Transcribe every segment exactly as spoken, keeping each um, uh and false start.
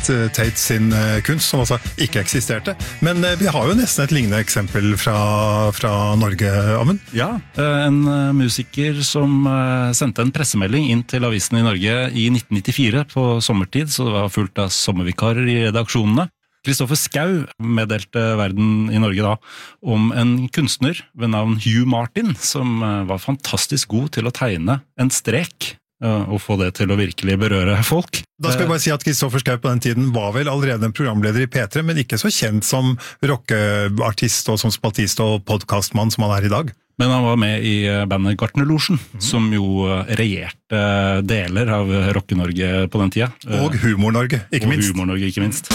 Tate sin kunst, som altså ikke eksisterte. Men vi har jo nesten et lignende eksempel fra, fra Norge, Amund. Ja, en musiker som sendte en pressemelding inn til avisen i Norge i nitten nittifire på sommertid, så det var fullt av sommervikarer i redaksjonene. Kristoffer Schau meddelte verden i Norge da om en kunstner ved navn Hugh Martin, som var fantastisk god til å tegne en strek og få det til å virkelig berøre folk. Da skal vi bare si at Kristoffer Schau på den tiden var vel allerede en programleder i P tre, men ikke så kjent som rockeartist og som spaltist og podcastmann som han er i dag. Men han var med i bandet Gartnerlosjen, mm. som jo regjerte deler av Rocke-Norge på den tida. Og Humor-Norge, ikke og minst. Og Humor-Norge, ikke minst.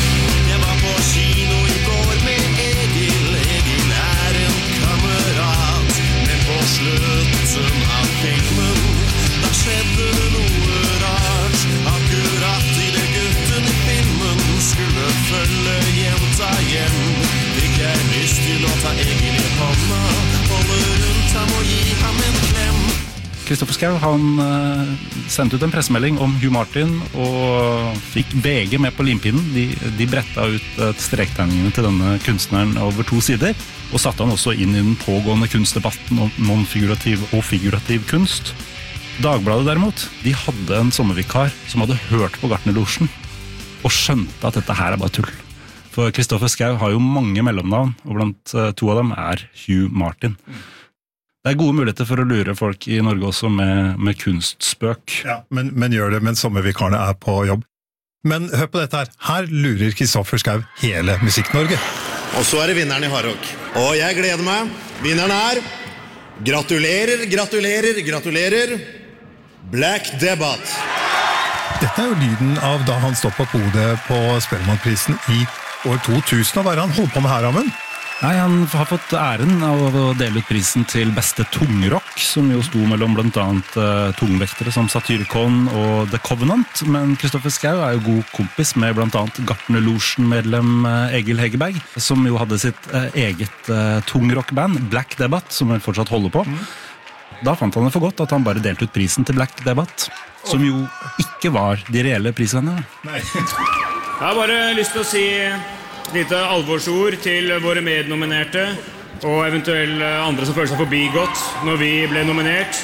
Kino i går med Egil, Egil er en kamerat, men på slutten av filmen, da skjedde det noe rart. Akkurat i det gutten i filmen skulle følge jenta hjem, fikk jeg lyst til å ta Egil i hånda, holde rundt ham og gi ham en klem. Kristoffer Schau, han uh, sendte ut en pressemelding om Hugh Martin og fikk B G med på limpinnen. De, de bretta ut uh, strektegningene til denne kunstneren over to sider, og satte han også inn i den pågående kunstdebatten om non-figurativ og figurativ kunst. Dagbladet derimot, de hadde en sommervikar som hadde hørt på Gartnerlosjen og skjønte at dette her er bare tull. For Kristoffer Schau har jo mange mellomnavn, og blant uh, to av dem er Hugh Martin. Det er gode muligheter for å lure folk i Norge også med, med kunstspøk. Ja, men, men gjør det mens sommervikarene er på jobb. Men hør på dette her. Her lurer Kristoffer Schau hele Musikk-Norge. Og så er det vinneren i Hardrock. Og jeg gleder meg. Vinneren er... Gratulerer, gratulerer, gratulerer. Black Debbath. Dette er jo lyden av da han stod på hodet på Spellemannprisen i år to tusen. Og hva er det han holdt på med her, Amund? Nei, han har fått æren av å dele ut prisen til beste tungrock, som jo sto mellom blant annet uh, tungvektere som Satyricon og The Covenant, men Kristoffer Schau er jo god kompis med blant annet Gartnerlosjen-medlem uh, Egil Hegerberg, som jo hadde sitt uh, eget uh, tungrock-band, Black Debbath, som han fortsatt holder på. Mm. Da fant han det for godt at han bare delte ut prisen til Black Debbath, som jo ikke var de reelle prisvennene. Nei. Jeg har bare lyst til å si... lite alvorsord til våre mednominerte og eventuelle andre som føler seg forbigått når vi ble nominert.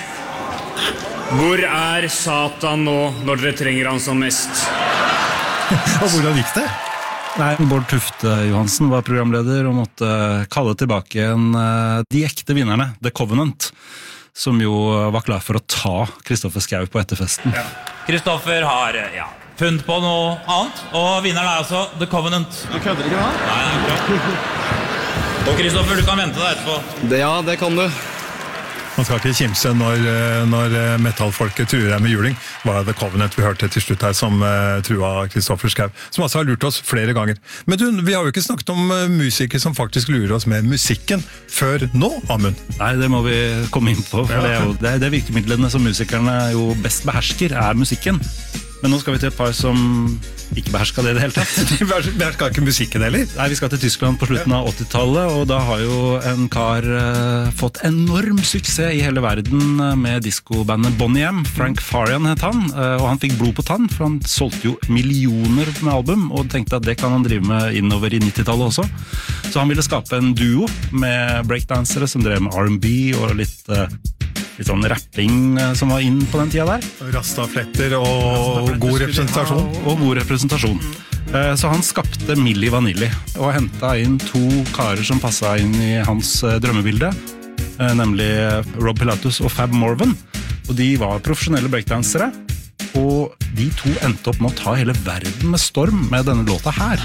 Hvor er Satan nå når dere trenger han som mest? Og hvordan gikk det? Nei, Bård Tufte Johansen var programleder og måtte kalle tilbake en, de ekte vinnerne, The Covenant, som jo var klar for å ta Kristoffer Schau på etterfesten. Kristoffer har, ja, funnet på noe annet, og vinneren er altså The Covenant. Du kødder ikke da? Nei, det er klart. Og Kristoffer, du kan vente deg etterpå. Det, ja, det kan du. Man skal ikke kimse når, når metallfolket truer deg med juling. Var det The Covenant vi hørte til slutt her som uh, trua Kristoffer Schau, som altså har lurt oss flere ganger. Men du, vi har jo ikke snakket om uh, musikere som faktisk lurer oss med musikken før nå, Amund. Nei, det må vi komme inn på, for ja. det er jo det, er det virkemidlene som musikerne jo best behersker, er musikken. Men nå skal vi til et par som ikke behersker det i det hele tatt. De behersker ikke musikken heller? Nei, vi skal til Tyskland på slutten av åttitallet, og da har jo en kar uh, fått enorm suksess i hele verden med diskobandet Bonnie M. Frank Farian het han, uh, og han fikk blod på tann, for han solgte jo millioner med album, og tenkte at det kan han drive med innover i nittitallet også. Så han ville skape en duo med breakdansere som drev med R and B og litt... Uh, litt sånn rapping som var inn på den tida der. Rastafletter og god representasjon. Og, og god representasjon. Så han skapte Milli Vanilli og hentet inn to karer som passet inn i hans drømmebilde, nemlig Rob Pilatus og Fab Morvan. Og de var profesjonelle breakdansere, og de to endte opp med å ta hele verden med storm med denne låta her.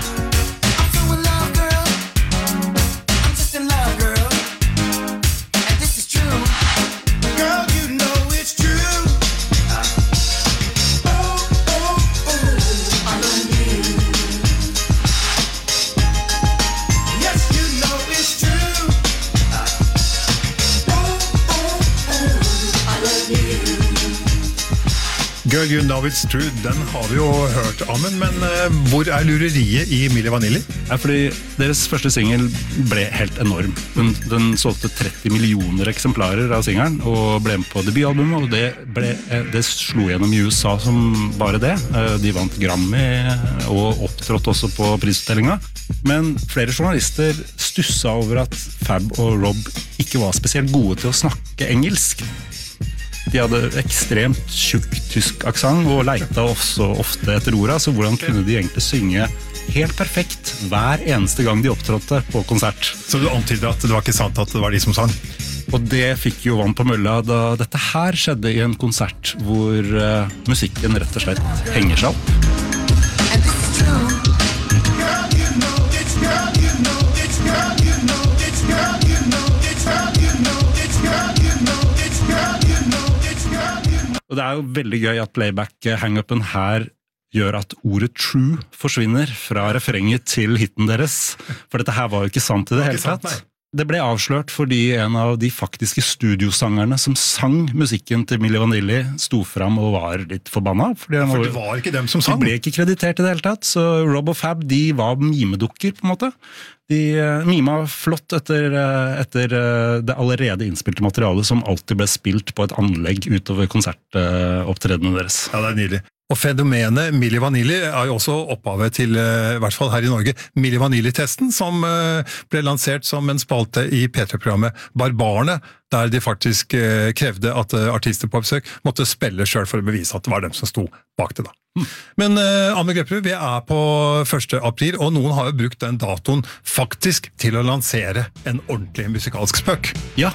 Girl, you know it's true, den har vi jo hørt, Amund, men uh, hvor er lureriet i Milli Vanilli? Ja, fordi deres første single ble helt enorm. Den, den solgte tretti millioner eksemplarer av singelen, og ble med på debutalbumet, og det, ble, det slo gjennom i U S A som bare det. De vant Grammy, og opptrådte også på prisutdellinga. Men flere journalister stusset over at Fab og Rob ikke var spesielt gode til å snakke engelsk. De hadde ekstremt tjukk tysk aksent og leita også ofte etter orda, så hvordan kunne de egentlig synge helt perfekt hver eneste gang de opptrådte på konsert? Så du antyder at det var ikke sant at det var de som sang? Og det fikk jo vann på mølla da dette her skjedde i en konsert hvor uh, musikken rett og slett henger seg opp. And this is true. Girl, you know it's girl, you know it's girl, you know it's girl, you know it's girl, you know it's girl, you know it's girl, you know it's girl, you know. Og det er jo veldig gøy at playback-hangupen her gjør at ordet true forsvinner fra refrenget til hitten deres. For dette her var jo ikke sant i det hele tatt. Det ble avslørt fordi en av de faktiske studiosangerne som sang musikken til Milli Vanilli sto fram og var litt forbanna. Fordi For det var ikke dem som sang. De ble ikke kreditert i det hele tatt, så Rob og Fab, de var mimedukker på en måte. De uh, mima flott etter, uh, etter uh, det allerede innspilte materialet som alltid ble spilt på et anlegg utover konsertopptredene deres. Ja, det er nydelig. Og fenomenet Milli Vanilli er jo også opphavet til, i hvert fall her i Norge, Milli Vanilli-testen, som ble lansert som en spalte i P tre-programmet Barbarene, der de faktisk krevde at artister på besøk måtte spille selv for å bevise at det var dem som sto bak det da. Men uh, Amund Grepperud, vi er på første april, og noen har jo brukt den datoen faktisk til å lansere en ordentlig musikalsk spøk. Ja.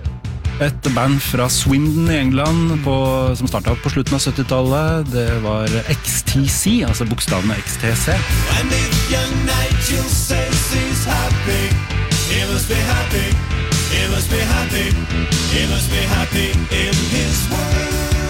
Et band fra Swindon i England på, som startet på slutten av syttitallet, det var X T C, altså bokstavene X T C. And if young Nigel says he's happy, he must be happy, he must be happy, he must be happy in his world.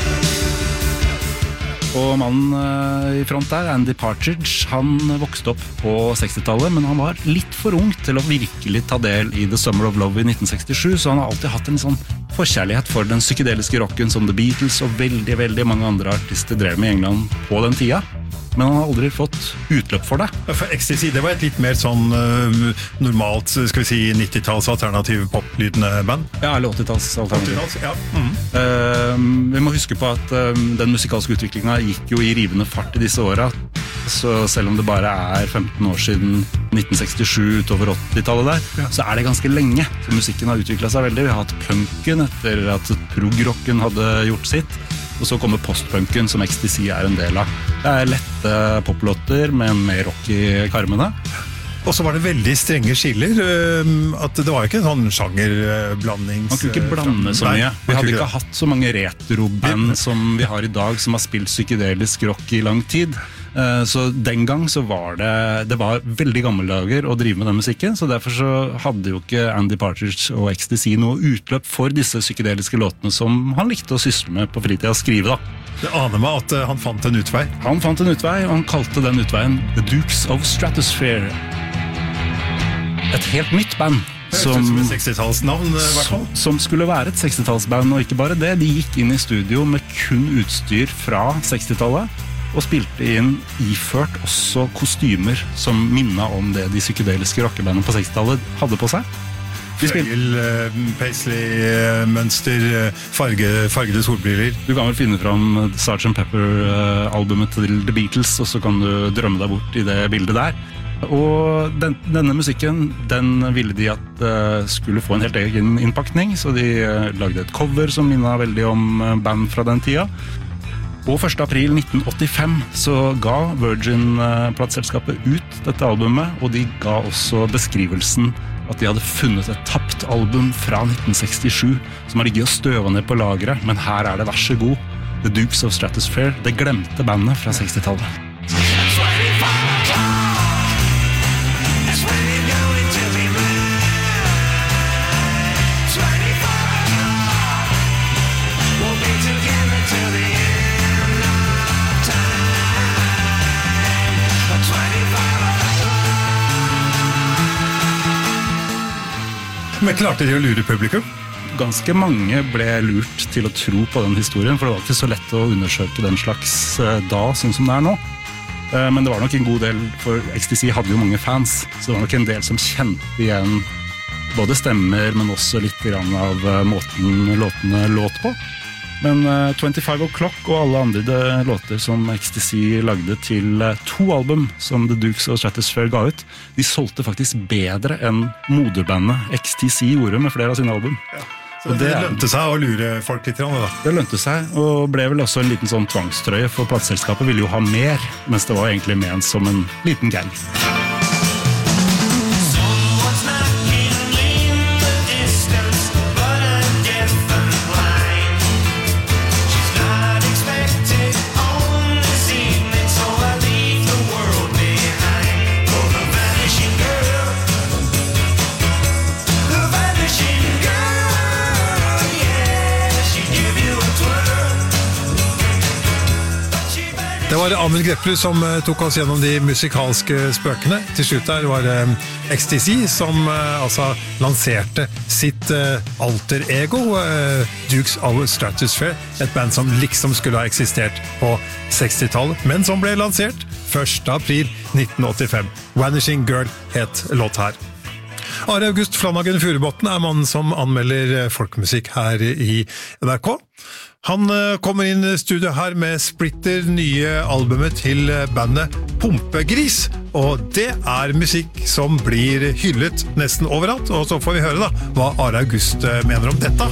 Og mannen i front der, Andy Partridge, han vokste opp på sekstitallet, men han var litt for ung til å virkelig ta del i The Summer of Love i nitten sekstisju, så han har alltid hatt en sånn forkjærlighet for den psykedeliske rocken som The Beatles og veldig, veldig mange andre artister drev med i England på den tida. Men han har aldri fått utløp for det. For X T C, det var et litt mer sånn uh, normalt, skal vi si, nittitalls alternativ poplydende band? Ja, eller åttitalls alternativ. åttitalls, ja. Mm. Uh, vi må huske på at uh, den musikalske utviklingen gikk jo i rivende fart i disse åra. Så selv om det bare er femten år siden nitten sekstisju utover åttitallet der, ja. Så er det ganske lenge. Så musikken har utviklet seg veldig. Vi har hatt punken etter at prog-rocken hadde gjort sitt. Og så kommer postpunken som X T C er en del av. Det er lette poplåter, men mer rock i karmene. Og så var det veldig strenge skiller, at det var ikke en sånn sjangerblandings... Man kunne ikke blande så mye. Vi hadde ikke hatt så mange retroband som vi har i dag, som har spilt psykedelisk rock i lang tid. Så den gang så var det, det var veldig gammeldager å drive med den musikken, så derfor så hadde jo ikke Andy Partridge og X T C noe utløp for disse psykedeliske låtene som han likte å sysle med på fritida og skrive da. Det aner meg at han fant en utvei. Han fant en utvei, og han kalte den utveien The Dukes of Stratosphere. Et helt nytt band. Som, som, sekstitallsnavn, som, som skulle være et sekstitallsband, og ikke bare det. De gikk inn i studio med kun utstyr fra sekstitallet, og spilte inn iført også kostymer som minnet om det de psykedeliske rockebandene på sekstitallet hadde på seg. Fløyel, paisley, mønster, farge, fargede solbriller. Du kan vel finne fram sergeant Pepper-albumet til The Beatles, og så kan du drømme deg bort i det bildet der. Og den, denne musikken, den ville de at uh, skulle få en helt egen innpakning, så de uh, lagde et cover som minnet veldig om uh, band fra den tida. Og første april nitten åttifem så ga Virgin-plateselskapet ut dette albumet, og de ga også beskrivelsen at de hadde funnet et tapt album fra nitten sekstisju, som har ligget og støvet ned på lageret, men her er det vær så god. The Dukes of Stratosphere, det glemte bandet fra sekstitallet. Men klarte de å lure publikum? ganske mange ble lurt til å tro på den historien, for det var ikke så lett å undersøke den slags da, sånn som det er nå. Men det var nok en god del, for X T C hadde jo mange fans, så det var nok en del som kjente igjen både stemmer, men også litt grann av måten låtene låt på. Men uh, twenty-five o'clock og alle andre låter som X T C lagde til uh, to album som The Dukes og Stratosphere ga ut, de solgte faktisk bedre enn moderbandet X T C gjorde med flere av sine album. Ja. Så det, det lønte seg å lure folk litt, da? Det lønte seg, og ble vel også en liten sånn tvangstrøye, for plateselskapet ville jo ha mer, mens det var egentlig ment som en liten gang. Det var Amund Greplerud som uh, tok oss gjennom de musikalske spøkene. Til slutt der var um, X T C som uh, altså lanserte sitt uh, alter ego, uh, Dukes of Stratosphere, et band som liksom skulle ha eksistert på sekstitallet, men som ble lansert første april nitten åttifem. Vanishing Girl het låt her. Are August Flanagan Furubotn er mannen som anmelder folkemusikk her i N R K. Han kommer inn i studio her med splitter nye albumet til bandet Pumpegris, og det er musikk som blir hyllet nesten overalt, og så får vi høre da hva Are August mener om dette.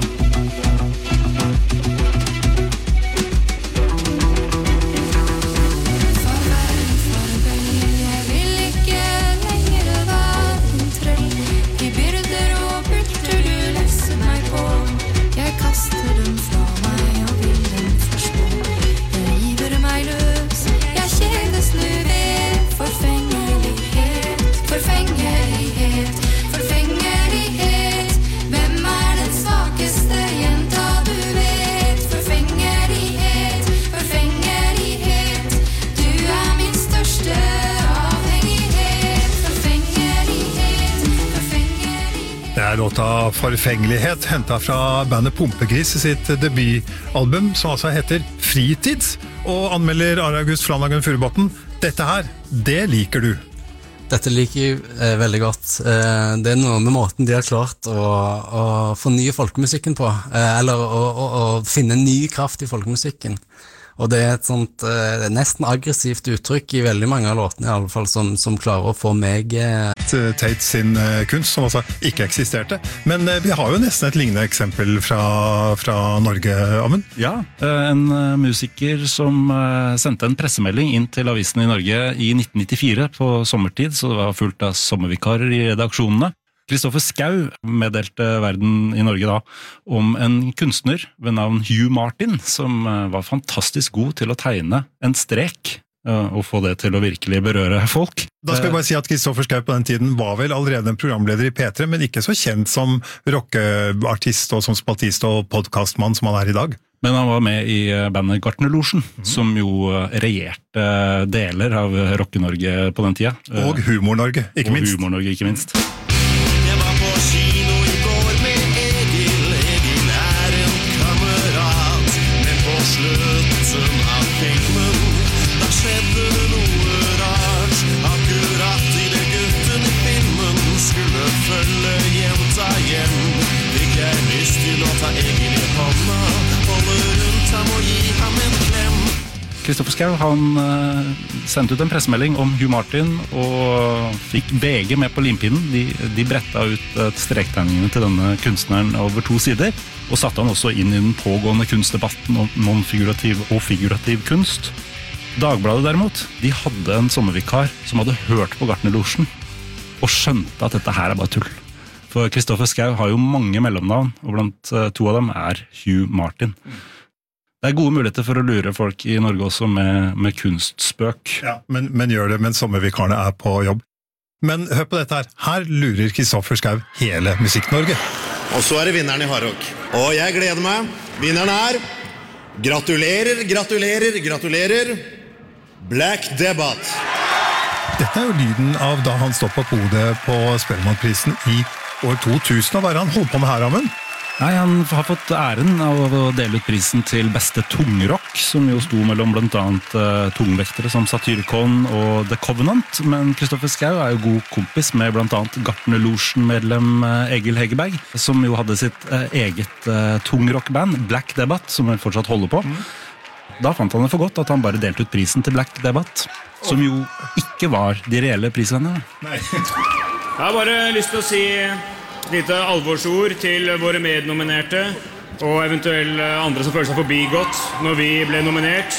Låta Forfengelighet hentet fra bandet Pumpegris sitt debutalbum, som altså heter Fritids, og anmelder Are August Flanagan Furubotn. Dette her, det liker du. Dette liker jeg eh, veldig godt. Eh, det er noe med måten de har klart å, å fornye folkemusikken på, eh, eller å, å, å finne ny kraft i folkemusikken. Og det er et sånt eh, nesten aggressivt uttrykk i veldig mange av låtene, i alle fall, som, som klarer å få meg eh... Tate sin uh, kunst, som altså ikke eksisterte. Men uh, vi har jo nesten et lignende eksempel fra, fra Norge, Amund. Ja, en uh, musiker som uh, sendte en pressemelding inn til avisen i Norge i nitten nittifire på sommertid, så det var fullt av sommervikarer i redaksjonene. Kristoffer Schau meddelte verden i Norge da om en kunstner ved navn Hugh Martin, som var fantastisk god til å tegne en strek og få det til å virkelig berøre folk. Da skal jeg bare si at Kristoffer Schau på den tiden var vel allerede en programleder i P tre, men ikke så kjent som rockeartist og som spaltist og podcastmann som han er i dag. Men han var med i bandet Gartnerlosjen, mm. som jo regjerte deler av Rocke-Norge på den tida. Og Humor-Norge, ikke og minst. Og Humor-Norge, ikke minst. Jeg var på kino i går med Egil. Egil er en kamerat, men på slutten av filmen da skjedde det noe rart. Akkurat i det gutten i filmen skulle følge jenta hjem, fikk jeg lyst til å ta Egil i hånda, holde rundt ham og gi ham en klem. Kristoffer Schau, han uh, sendte ut en pressemelding om Hugh Martin og fikk B G med på limpinnen. De, de bretta ut uh, strektegningene til denne kunstneren over to sider, og satte han også inn i den pågående kunstdebatten om non-figurativ og figurativ kunst. Dagbladet derimot, de hadde en sommervikar som hadde hørt på Gartnerlosjen og skjønte at dette her er bare tull. For Kristoffer Schau har jo mange mellomnavn, og blant uh, to av dem er Hugh Martin. Det er gode muligheter for å lure folk i Norge også med, med kunstspøk. Ja, men, men gjør det mens sommervikarene er på jobb. Men hør på dette her. Her lurer Kristoffer Schau hele Musikk-Norge. Og så er det vinneren i Hardrock. Og jeg gleder meg. Vinneren er... Gratulerer, gratulerer, gratulerer. Black Debbath. Dette er jo lyden av da han stod på hodet på Spellemannprisen i år to tusen. Og hva er han holdt på med her, Amund? Nei, han har fått æren av å dele ut prisen til beste tungrock, som jo sto mellom blant annet uh, tungvektere som Satyricon og The Covenant, men Kristoffer Schau er jo god kompis med blant annet Gartnerlosjen-medlem uh, Egil Hegerberg, som jo hadde sitt uh, eget uh, tungrock-band, Black Debate, som han fortsatt holder på. Mm. Da fant han det for godt at han bare delte ut prisen til Black Debate, som jo ikke var de reelle prisvennerne. Nei. Jeg har bare lyst til å si lite alvorsord til våre mednominerte og eventuelt andre som føler seg forbigått når vi ble nominert.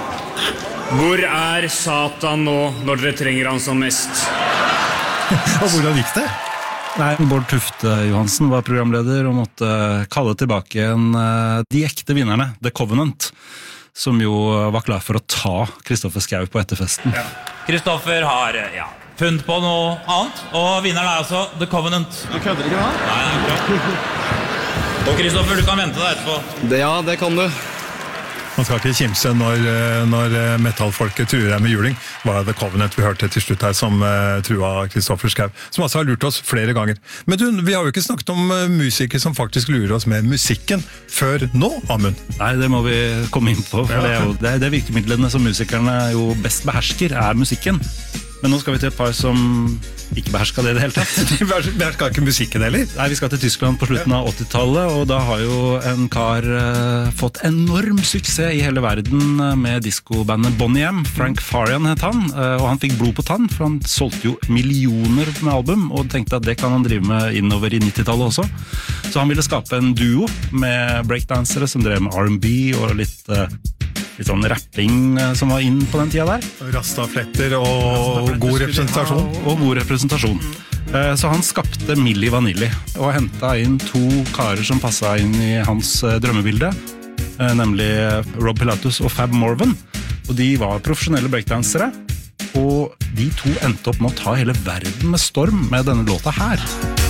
Hvor er Satan nå når dere trenger han som mest? Og hvordan gikk det? Nei, Bård Tufte Johansen var programleder og måtte kalle tilbake en, de ekte vinnerne, The Covenant, som jo var klar for å ta Kristoffer Schau på etterfesten. Kristoffer har, ja, funnet på noe annet, og vinneren er altså The Covenant. Du kødder ikke da? Nei, det er klart. Og Kristoffer, du kan vente deg etterpå. Det, ja, det kan du. Man skal ikke kimse når, når metallfolket truer deg med juling. Var det The Covenant vi hørte til slutt her som uh, trua Kristoffer Schau, som altså har lurt oss flere ganger. Men du, vi har jo ikke snakket om uh, musikere som faktisk lurer oss med musikken før nå, Amund. Nei, det må vi komme inn på, for ja. det er jo det, er det virkemidlene som musikerne jo best behersker, er musikken. Men nå skal vi til et par som ikke behersker det i det hele tatt. De behersker ikke musikken heller? Nei, vi skal til Tyskland på slutten av åttitallet, og da har jo en kar uh, fått enorm suksess i hele verden med diskobandet Bonnie M. Frank Farian het han, uh, og han fikk blod på tann, for han solgte jo millioner med album, og tenkte at det kan han drive med innover i nittitallet også. Så han ville skape en duo med breakdansere som drev med R and B og litt... Uh, litt sånn rapping som var inn på den tida der. Rastafletter og god representasjon. Og, og god representasjon. Så han skapte Milli Vanilli og hentet inn to karer som passet inn i hans drømmebilde, nemlig Rob Pilatus og Fab Morvan. Og de var profesjonelle breakdansere, og de to endte opp med å ta hele verden med storm med denne låta her.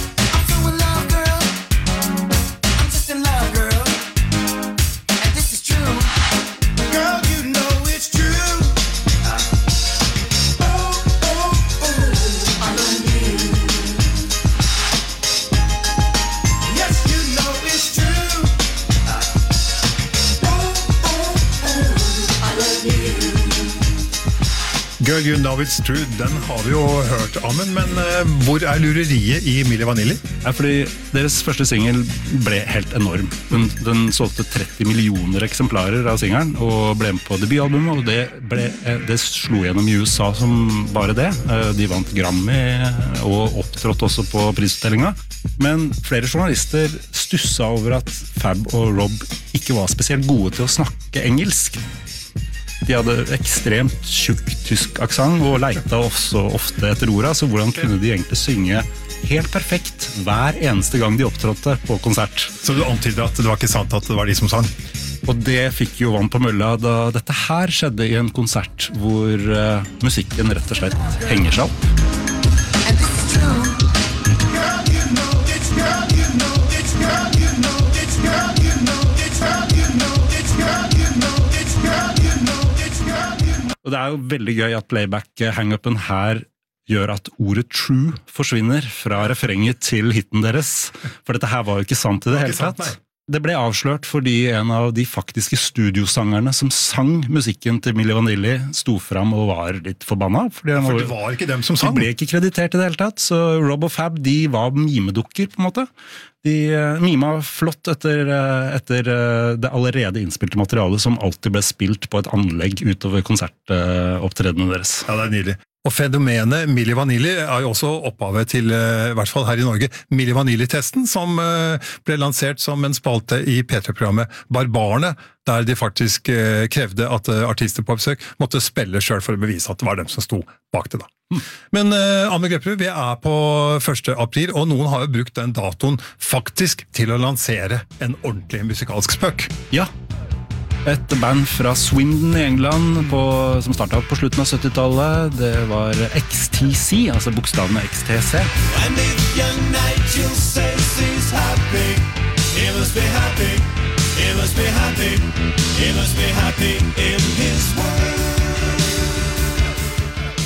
Girl, you know it's true. Den har vi jo hørt, Amund, men uh, hvor er lureriet i Milli Vanilli? Ja, fordi deres første single ble helt enorm. Den, den solgte tretti millioner eksemplarer av singelen, og ble med på debutalbumet, og det, ble, det slo gjennom i U S A som bare det. De vant Grammy og opptrådte også på prisutdellinga. Men flere journalister stusset over at Fab og Rob ikke var spesielt gode til å snakke engelsk. De hadde ekstremt tjukk tysk aksent og leita også ofte etter orda, så hvordan kunne de egentlig synge helt perfekt hver eneste gang de opptrådte på konsert? Så du antyder at det var ikke sant at det var de som sang? Og det fikk jo vann på mølla da dette her skjedde i en konsert hvor uh, musikken rett og slett henger seg opp. Og det er jo veldig gøy at playback-hang-upen her gjør at ordet true forsvinner fra refrenget til hitten deres. For dette her var jo ikke sant i det hele tatt. Det ble avslørt fordi en av de faktiske studiosangerne som sang musikken til Milli Vanilli sto fram og var litt forbanna. Fordi For det var ikke dem som sang. De ble ikke kreditert i det hele tatt, så Rob og Fab, de var mimedukker på en måte. De uh, mima flott etter, uh, etter uh, det allerede innspilte materialet som alltid ble spilt på et anlegg utover konsertopptredene deres. Ja, det er nydelig. Og fenomenet Milli Vanilli er jo også opphavet til, i hvert fall her i Norge, Milli Vanilli-testen, som ble lansert som en spalte i P tre-programmet Barbarene, der de faktisk krevde at artister på besøk måtte spille selv for å bevise at det var dem som sto bak det da. Men uh, Amund Grepperud, vi er på første april, og noen har jo brukt den datoen faktisk til å lansere en ordentlig musikalsk spøk. Ja. Et band fra Swindon i England på, som startet på slutten av syttitallet. Det var X T C, altså bokstavene X T C. And if young Nigel says he's happy, he must be happy, he must be happy, he must be happy in his world.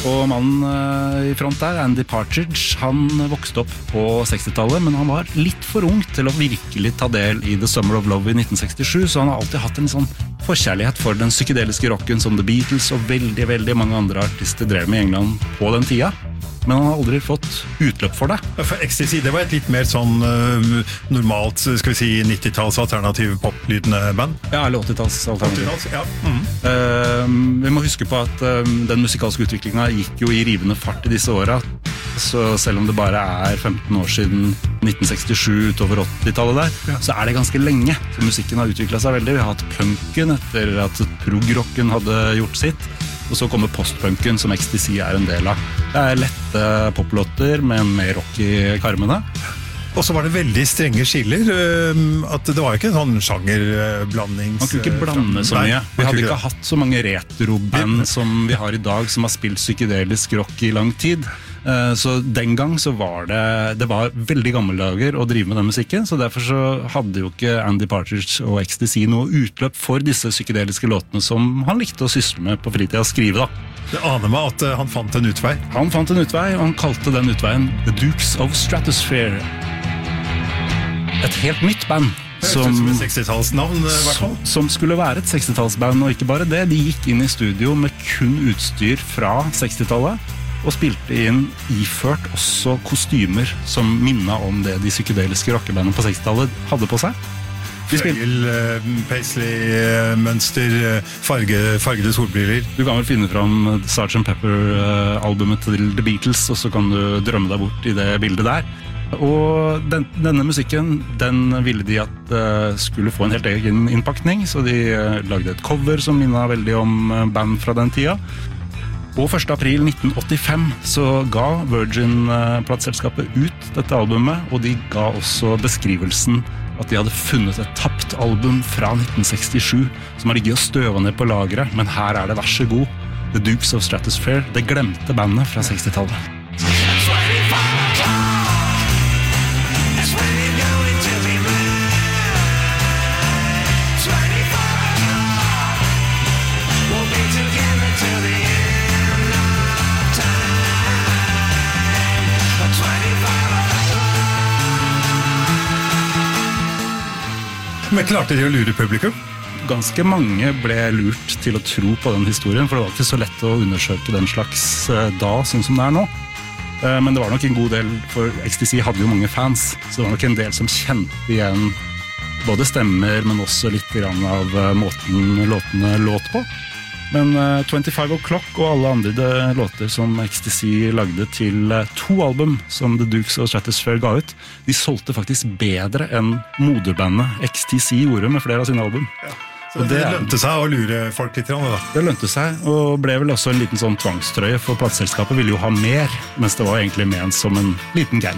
Og mannen i front der, Andy Partridge, han vokste opp på sekstitallet, men han var litt for ung til å virkelig ta del i The Summer of Love i nitten sekstisju, så han har alltid hatt en sånn forkjærlighet for den psykedeliske rocken som The Beatles og veldig, veldig mange andre artister drev med i England på den tida. Men han har aldri fått utløp for det. For Ecstasy, det var et litt mer sånn uh, normalt, skal vi si, nittitalls alternativ poplydende band? Ja, eller åttitalls alternativ. åttitalls, ja. Mm. Uh, vi må huske på at uh, den musikalske utviklingen gikk jo i rivende fart i disse åra. Så selv om det bare er femten år siden nitten sekstisju utover åttitallet der, ja. Så er det ganske lenge. Så musikken har utviklet seg veldig. Vi har hatt punken etter at prog-rocken hadde gjort sitt. Og så kommer postpunken, som Ecstasy er en del av. Det er lette poplåter med mer rock i karmene. Og så var det veldig strenge skiller. At det var ikke en sånn sjangerblanding. Man kunne ikke blande så mye. Vi hadde ikke hatt så mange retroband som vi har i dag, som har spilt psykedelisk rock i lang tid. Så den gang så var det Det var veldig gammeldager å drive med den musikken, så derfor så hadde jo ikke Andy Partridge og Ecstasy noe utløp for disse psykedeliske låtene som han likte å sysle med på fritida og skrive, da. Det aner meg at han fant en utvei. Han fant en utvei, og han kalte den utveien The Dukes of Stratosphere. Et helt nytt band. Som, som, sekstitallsnavn, som, som skulle være et sekstitallsband, og ikke bare det. De gikk inn i studio med kun utstyr fra sekstitallet, og spilte inn iført også kostymer som minnet om det de psykedeliske rockebandene på sekstitallet hadde på seg. Fløyel, uh, paisley, uh, mønster, uh, farge, fargede solbriller. Du kan vel finne fram sergeant Pepper-albumet uh, til The Beatles, og så kan du drømme deg bort i det bildet der. Og den, denne musikken, den ville de at uh, skulle få en helt egen innpakning, så de uh, lagde et cover som minnet veldig om uh, band fra den tida. Og første april nitten åttifem så ga Virgin-plateselskapet ut dette albumet, og de ga også beskrivelsen at de hadde funnet et tapt album fra nitten sekstisju som har ligget og støvet ned på lageret, men her er det vær så god. The Dukes of Stratosphere, det glemte bandet fra sekstitallet. Men klarte de å lure publikum? Ganske mange ble lurt til å tro på den historien, for det var ikke så lett å undersøke den slags da, sånn som det er nå. Men det var nok en god del, for Ecstasy hadde jo mange fans, så det var nok en del som kjente igjen både stemmer, men også litt grann av måten låtene låt på. Men uh, twenty-five o'clock og alle andre låter som Ecstasy lagde til uh, to album som The Dukes of Stratosphere ga ut, de solgte faktisk bedre enn moderbandet X T C gjorde med flere av sine album. Ja. Så det, det lønte seg å lure folk litt, da? Det lønte seg, og ble vel også en liten sånn tvangstrøye, for plateselskapet ville jo ha mer, mens det var egentlig ment som en liten gang.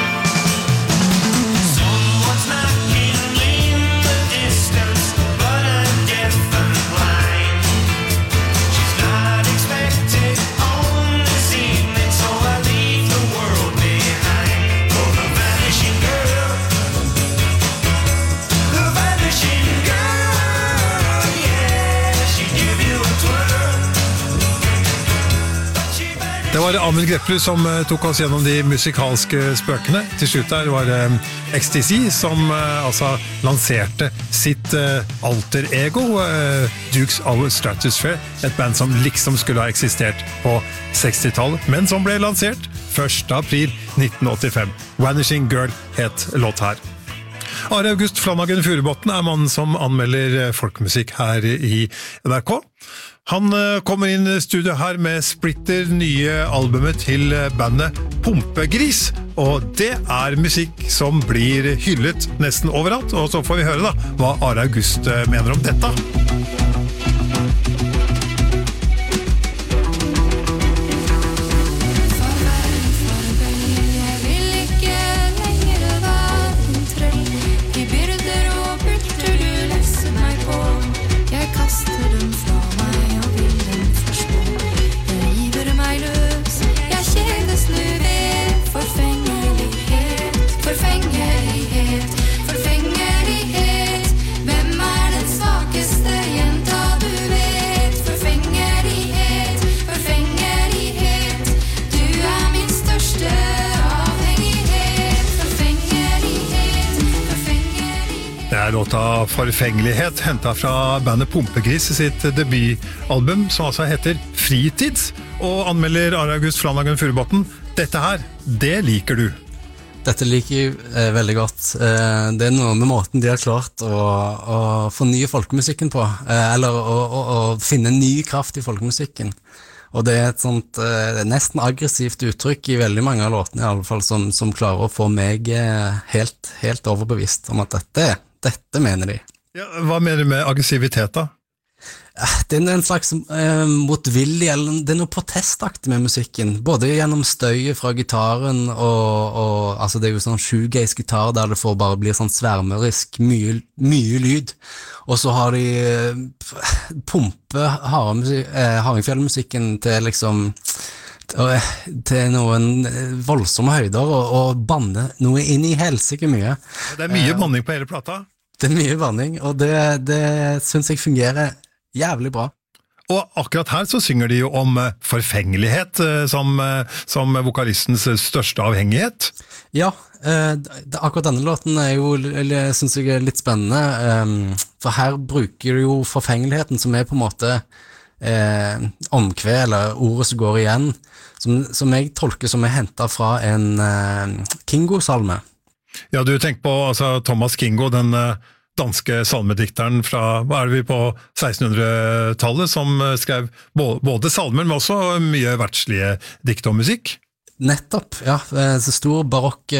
Det var Amund Greplerud som uh, tok oss gjennom de musikalske spøkene. Til slutt der var det um, X T C som uh, altså lanserte sitt uh, alter ego, uh, Dukes of Stratosphere, et band som liksom skulle ha eksistert på sekstitallet, men som ble lansert første april nitten åttifem. Vanishing Girl het låt her. Are August Flanagen Furubotn er mannen som anmelder folkemusikk her i N R K. Han kommer inn i studio her med splitter nye albumet til bandet Pumpegris, og det er musikk som blir hyllet nesten overalt, og så får vi høre da hva Are August mener om dette. Forfengelighet, forfengelighet. Hvem er den svakeste? er låta Forfengelighet, hentet fra bandet Pumpegris sitt debutalbum, som altså heter Fritids, og anmelder Are-August Flanagan Furubotn. Dette her, det liker du. Dette liker jeg eh, veldig godt. Eh, det er noe med måten de har klart å, å fornye folkemusikken på, eh, eller å, å, å finne ny kraft i folkemusikken. Og det er et sånt eh, nesten aggressivt uttrykk i veldig mange av låtene i alle fall, som, som klarer å få meg eh, helt, helt overbevist om at dette, dette mener de. Ja, hva mener du med aggressivitet da? Det er en slags eh, motvillig, eller det er noe protestaktig med musikken, både gjennom støyet fra gitaren, og, og altså det er jo sånn shoegaze-gitar der det får bare bli sånn svermerisk, mye, mye lyd, og så har de eh, pumpe eh, Hardingfjell-musikken til liksom til noen voldsomme høyder, og, og banne noe inn i helsike mye. Det er mye banning på hele plata. Det er mye banning, og det, det synes jeg fungerer jævlig bra. Og akkurat her så synger de jo om forfengelighet som, som vokalistens største avhengighet. Ja, det, akkurat denne låten er jo, eller, synes jeg er litt spennende, for her bruker de jo forfengeligheten som er på en måte eh, omkve, eller ordet som går igjen, som, som jeg tolker som er hentet fra en eh, Kingo-salme. Ja, du tenker på altså, Thomas Kingo, den danske salmedikteren fra, hva er det vi på sekstenhundretallet, som skrev både salmer, men også mye verdslige dikt og musikk? Nettopp, ja. Så stor barokk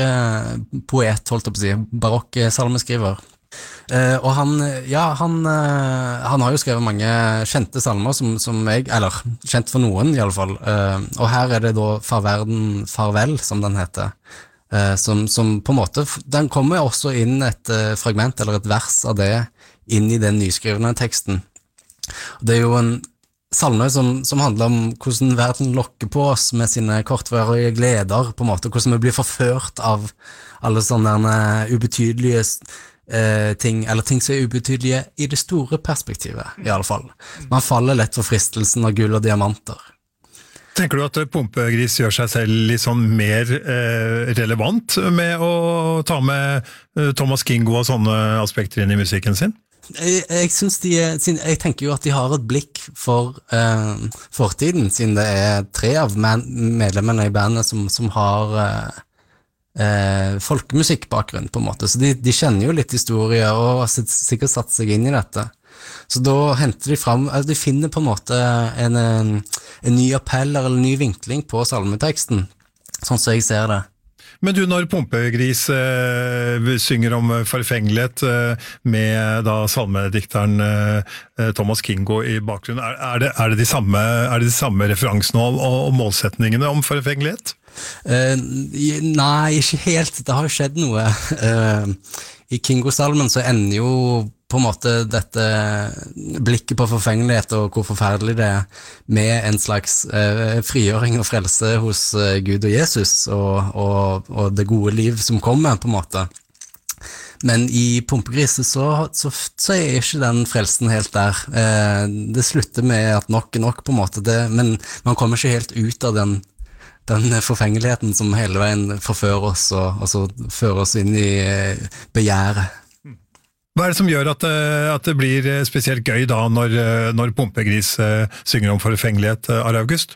poet, holdt jeg på å si, barokk salmeskriver. Uh, og han, ja, han, uh, han har jo skrevet mange kjente salmer som, som jeg, eller kjent for noen i alle fall, uh, og her er det da Farverden Farvel, som den heter. Uh, som, som på en måte, den kommer også inn et uh, fragment eller et vers av det inn i den nyskrivende teksten. Det er jo en salme som, som handler om hvordan verden lokker på oss med sine kortvarige gleder, på en måte, hvordan vi blir forført av alle sånne uh, ubetydelige uh, ting, eller ting som er ubetydelige i det store perspektivet, i alle fall. Man faller lett for fristelsen av gull og diamanter. Tenker du at Pumpegris gjør seg selv litt sånn mer eh, relevant med å ta med eh, Thomas Kingo og sånne aspekter inn i musikken sin? Jeg, jeg, synes de, jeg tenker jo at de har et blikk for eh, fortiden, siden det er tre av medlemmene i bandet som, som har eh, eh, folkemusikkbakgrunn på en måte, så de, de kjenner jo litt historie og har sikkert satt seg inn i dette. Så da henter de fram, altså de finner på en måte en, en, en ny appell eller en ny vinkling på salmeteksten, sånn som jeg ser det. Men du, når Pumpegris eh, synger om forfengelighet eh, med da salmedikteren eh, Thomas Kingo i bakgrunnen, er, er, det, er, det de samme, er det de samme referansene og, og målsetningene om forfengelighet? Eh, nei, ikke helt. Det har jo skjedd noe. Eh, I Kingo-salmen så ender jo på en måte dette blikket på forfengelighet og hvor forferdelig det er, med en slags eh, frigjøring og frelse hos eh, Gud og Jesus og, og, og det gode liv som kommer på en måte. Men i Pumpegris så, så, så er ikke den frelsen helt der. Eh, det slutter med at nok er nok på en måte, det, men man kommer ikke helt ut av den den forfengeligheten som hele veien forfører oss og, og så fører oss inn i begjæret. Hva er det som gjør at, at det blir spesielt gøy da når, når Pumpegris synger om forfengelighet, Are-August?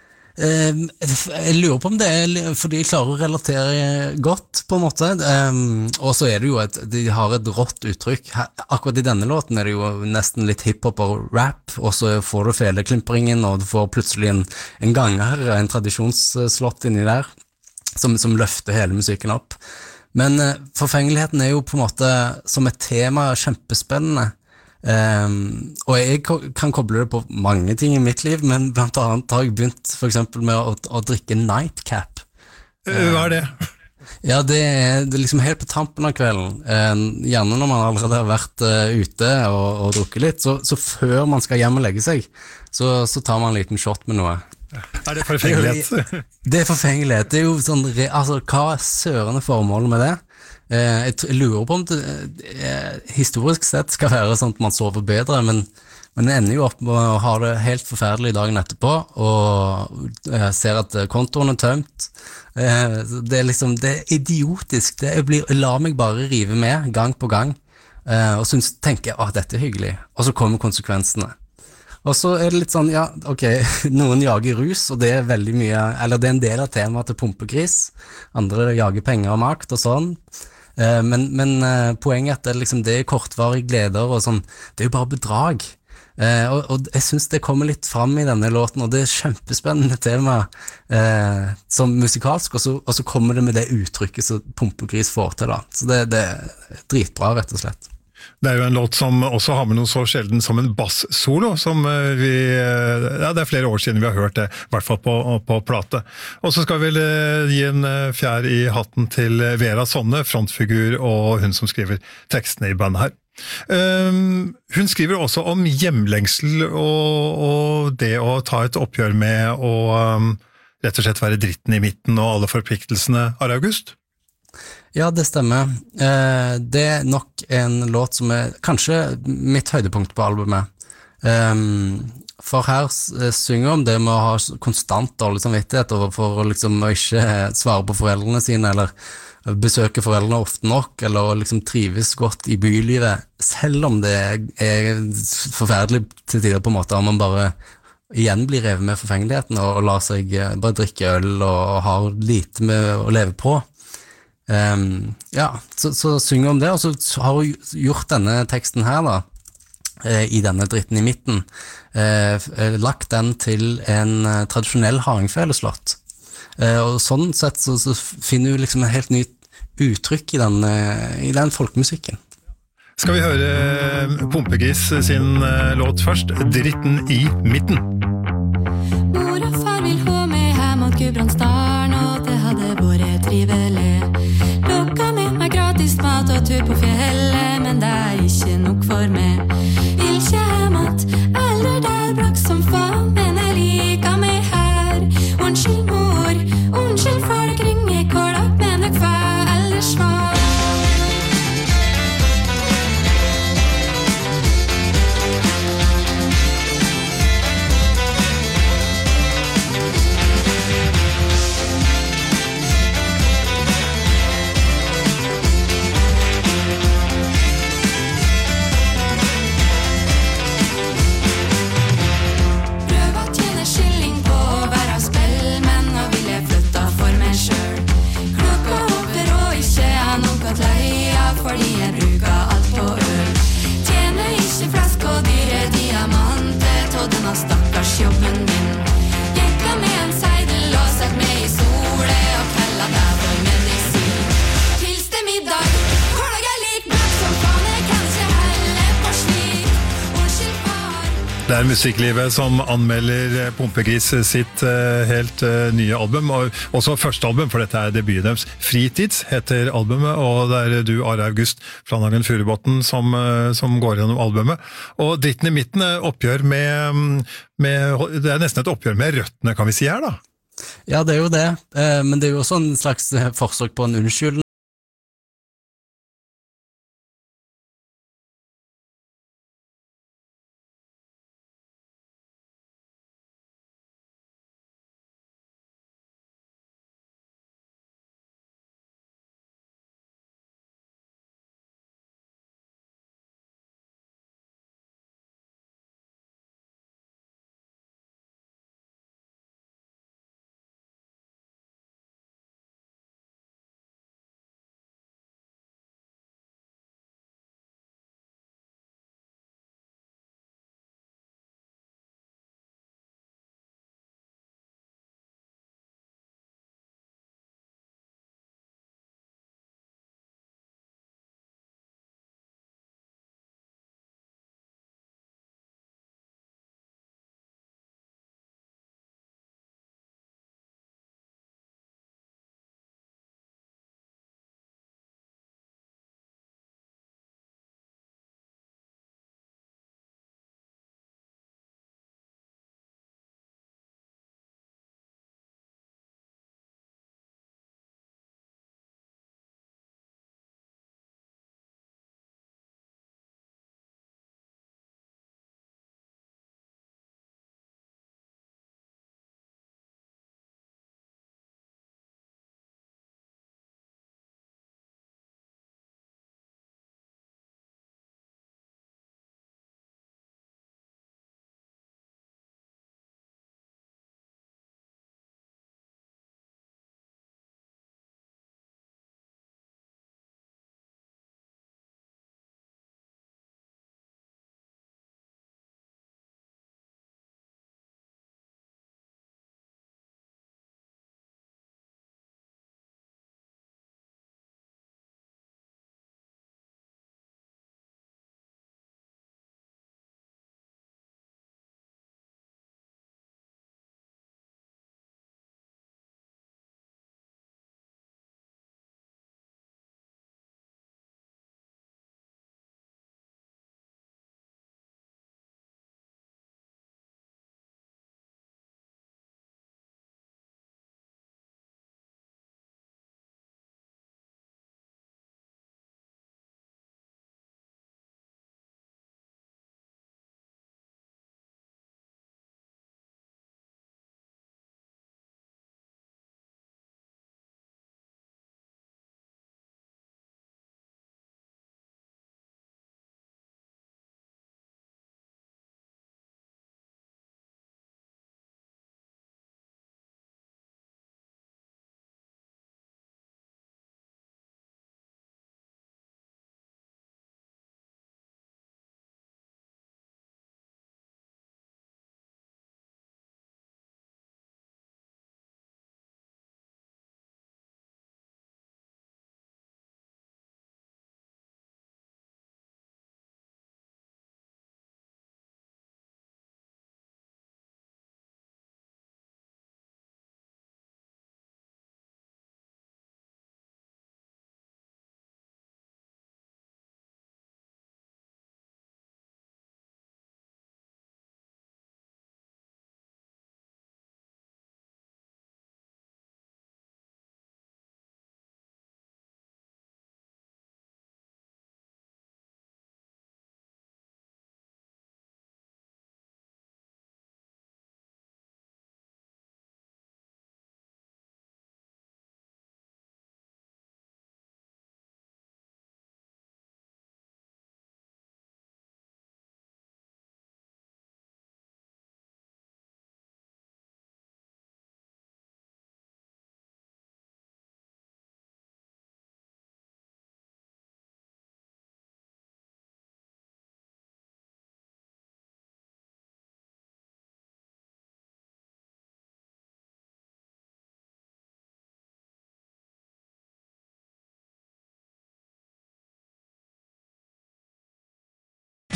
Jeg lurer på om det er fordi jeg klarer å relatere godt på en måte, og så er det jo at de har et rått uttrykk. Akkurat i denne låten er det jo nesten litt hiphop og rap, og så får du feleklimpringen, og du får plutselig en, en ganger, en tradisjonsslott inni der, som, som løfter hele musikken opp. Men uh, forfengeligheten er jo på en måte som et tema kjempespennende, um, og jeg kan koble det på mange ting i mitt liv, men blant annet har jeg begynt for eksempel med å, å drikke nightcap. Uh, hva er det? Ja, det er, det er liksom helt på tampen av kvelden, uh, gjerne når man allerede har vært uh, ute og, og drukket litt, så, så før man skal hjem og legge seg, så, så tar man en liten shot med noe. Er det forfengelighet? Det er forfengelighet. Det er jo sånn, altså, hva er sørende formålet med det? Eh, jeg lurer på om det eh, historisk sett skal være sånn at man sover bedre, men, men det ender jo opp med å ha det helt forferdelig dagen etterpå, og eh, ser at kontoen er tømt. Eh, det er liksom, det er idiotisk. Det blir, la meg bare rive med gang på gang. eh, og synes, tenker at dette er hyggelig, og så kommer konsekvensene. Og så er det litt sånn, ja, ok, noen jager rus, og det er veldig mye, eller det er en del av temaet til pumpegris, andre jager penger og makt og sånn, eh, men, men eh, poenget er at det, liksom, det er kortvarige gleder og sånn, det er jo bare bedrag. Eh, og, og jeg synes det kommer litt fram i denne låten, og det er kjempespennende tema eh, som musikalsk, og så, og så kommer det med det uttrykket som pumpegris får til da, så det, det er dritbra rett og slett. Det er jo en låt som også har med noe så sjelden som en bass-solo, som vi, ja, det er flere år siden vi har hørt det, i hvert fall på, på plate. Og så skal vi gi en fjær i hatten til Vera Sonne, frontfigur, og hun som skriver tekstene i bandet her. Um, hun skriver også om hjemlengsel og, og det å ta et oppgjør med å um, rett og slett være dritten i midten og alle forpliktelsene. Are August? Ja, det stemmer. Eh, det er nok en låt som er kanskje mitt høydepunkt på albumet. Um, for her synger om det med å ha konstant dårlig samvittighet for å liksom ikke svare på foreldrene sine, eller besøke foreldrene ofte nok, eller liksom trives godt i bylivet, selv om det er forferdelig til tider på en måte, om man bare igjen blir revet med forfengeligheten, og, og lar seg bare drikke øl, og, og har lite med å leve på. Um, ja, så, så synger om det, og så har hun gjort denne teksten her da, i denne dritten i midten, eh, lagt den til en tradisjonell hardingfeleslått. Og sånn sett så, så finner du liksom en helt ny uttrykk i den, i den folkemusikken. Skal vi høre Pumpegris sin låt først, Dritten i midten. Mor og far vil ha meg hjem mot Gudbrandsdalen, og det hadde vært trivelig. Lukka med meg gratis mat og tur på fjellet, men det er ikke nok for meg. Vil ikke hjem at eller der brakk som faen, men jeg liker meg her. Unnskyld mor, unnskyld far, det ringer kålak, men jeg får ellers svar. Fordi jeg bruker alt på øl. Tjener ikke flask og dyre diamanter, til denne stakkars jobben min. Jekka med en seidel og sett meg i sole, og kalla det for medisin. Pils til middag, hvordan jeg lik blakk som faen, jeg kan ikke helle på slik. Unnskyld far. Det er Musikklivet som anmelder Pumpegris sitt uh, helt uh, nye album, og også første album, for dette er debuten deres. Fritids heter albumet, og det er du, Are August, Flanagan Furubotn, som, uh, som går gjennom albumet. Og Dritten i midten er oppgjør med, med, det er nesten et oppgjør med røttene, kan vi si her da? Ja, det er jo det, eh, men det er jo også en slags forsøk på en unnskyld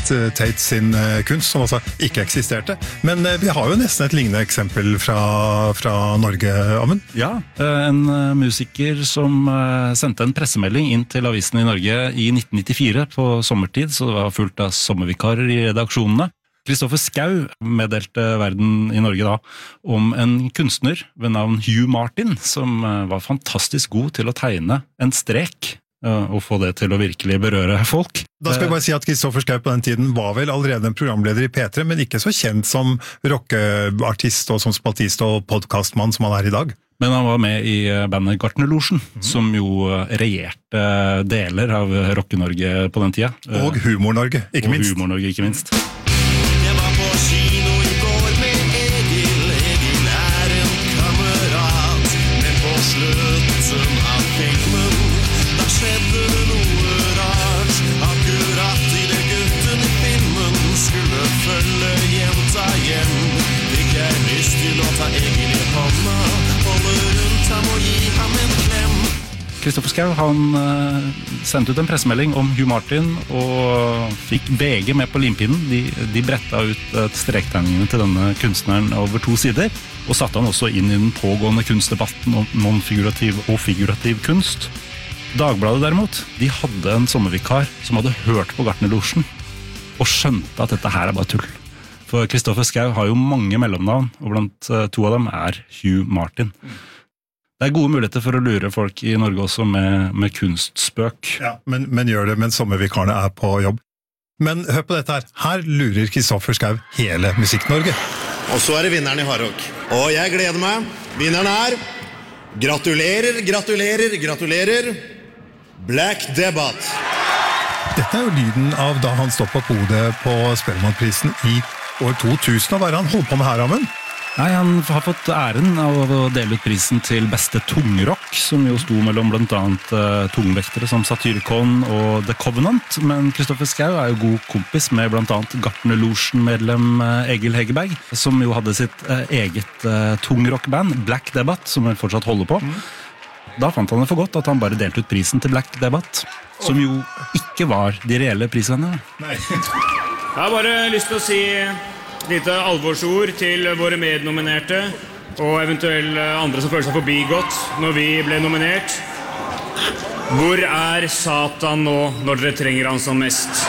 Tate sin kunst, som altså ikke eksisterte. Men vi har jo nesten et lignende eksempel fra, fra Norge, Amund. Ja, en musiker som sendte en pressemelding inn til avisen i Norge i nitten nittifire på sommertid, så det var fullt av sommervikarer i redaksjonene. Kristoffer Schau meddelte Verden i Norge da om en kunstner ved navn Hugh Martin, som var fantastisk god til å tegne en strek og få det til å virkelig berøre folk. Da skal jeg bare si at Kristoffer Schau på den tiden var vel allerede en programleder i P tre, men ikke så kjent som rockeartist og som spaltist og podcastmann som han er i dag. Men han var med i bandet Gartnerlosjen, mm. som jo regjerte deler av Rocke-Norge på den tida. Og Humor-Norge, ikke minst. Og Humor-Norge, ikke minst. Jeg var på kino i går med Egil. Egil er en kamerat, men på slutten av filmen skjedde det noe rart. Akkurat i det gutten i filmen skulle følge jenta hjem, fikk jeg lyst til å ta Egil i hånda, holde rundt ham og gi ham en klem. Kristoffer Schau, han uh, sendte ut en pressemelding om Hugh Martin og fikk V G med på limpinnen. De, de bretta ut uh, strektegningene til denne kunstneren over to sider, og satte han også inn i den pågående kunstdebatten om non-figurativ og figurativ kunst. Dagbladet derimot, de hadde en sommervikar som hadde hørt på Gartnerlosjen og skjønte at dette her er bare tull. For Kristoffer Schau har jo mange mellomnavn, og blant to av dem er Hugh Martin. Det er gode muligheter for å lure folk i Norge også med, med kunstspøk. Ja, men, men gjør det mens sommervikarene er på jobb. Men hør på dette her. Her lurer Kristoffer Schau hele Musikk-Norge. Og så er det vinneren i Hardrock. Og jeg gleder meg. Vinneren er... Gratulerer, gratulerer, gratulerer... Black Debbath. Dette er jo lyden av da han stoppet på hodet på Spellemannprisen i år to tusen. Hva er det han holdt på med her, Amund? Nei, han har fått æren av å dele ut prisen til beste tungrock, som jo sto mellom blant annet uh, tungvektere som Satyricon og The Covenant. Men Kristoffer Schau er jo god kompis med blant annet Gartnerlosjen-medlem uh, Egil Hegerberg, som jo hadde sitt uh, eget uh, tungrockband, Black Debbath, som han fortsatt holder på. Mm. Da fant han det for godt at han bare delte ut prisen til Black Debbath, som jo ikke var de reelle prisvennene. Nei. Jeg har bare lyst til å si lite alvorsord til våre mednominerte, og eventuelle andre som føler seg forbigått når vi ble nominert. Hvor er Satan nå når dere trenger han som mest?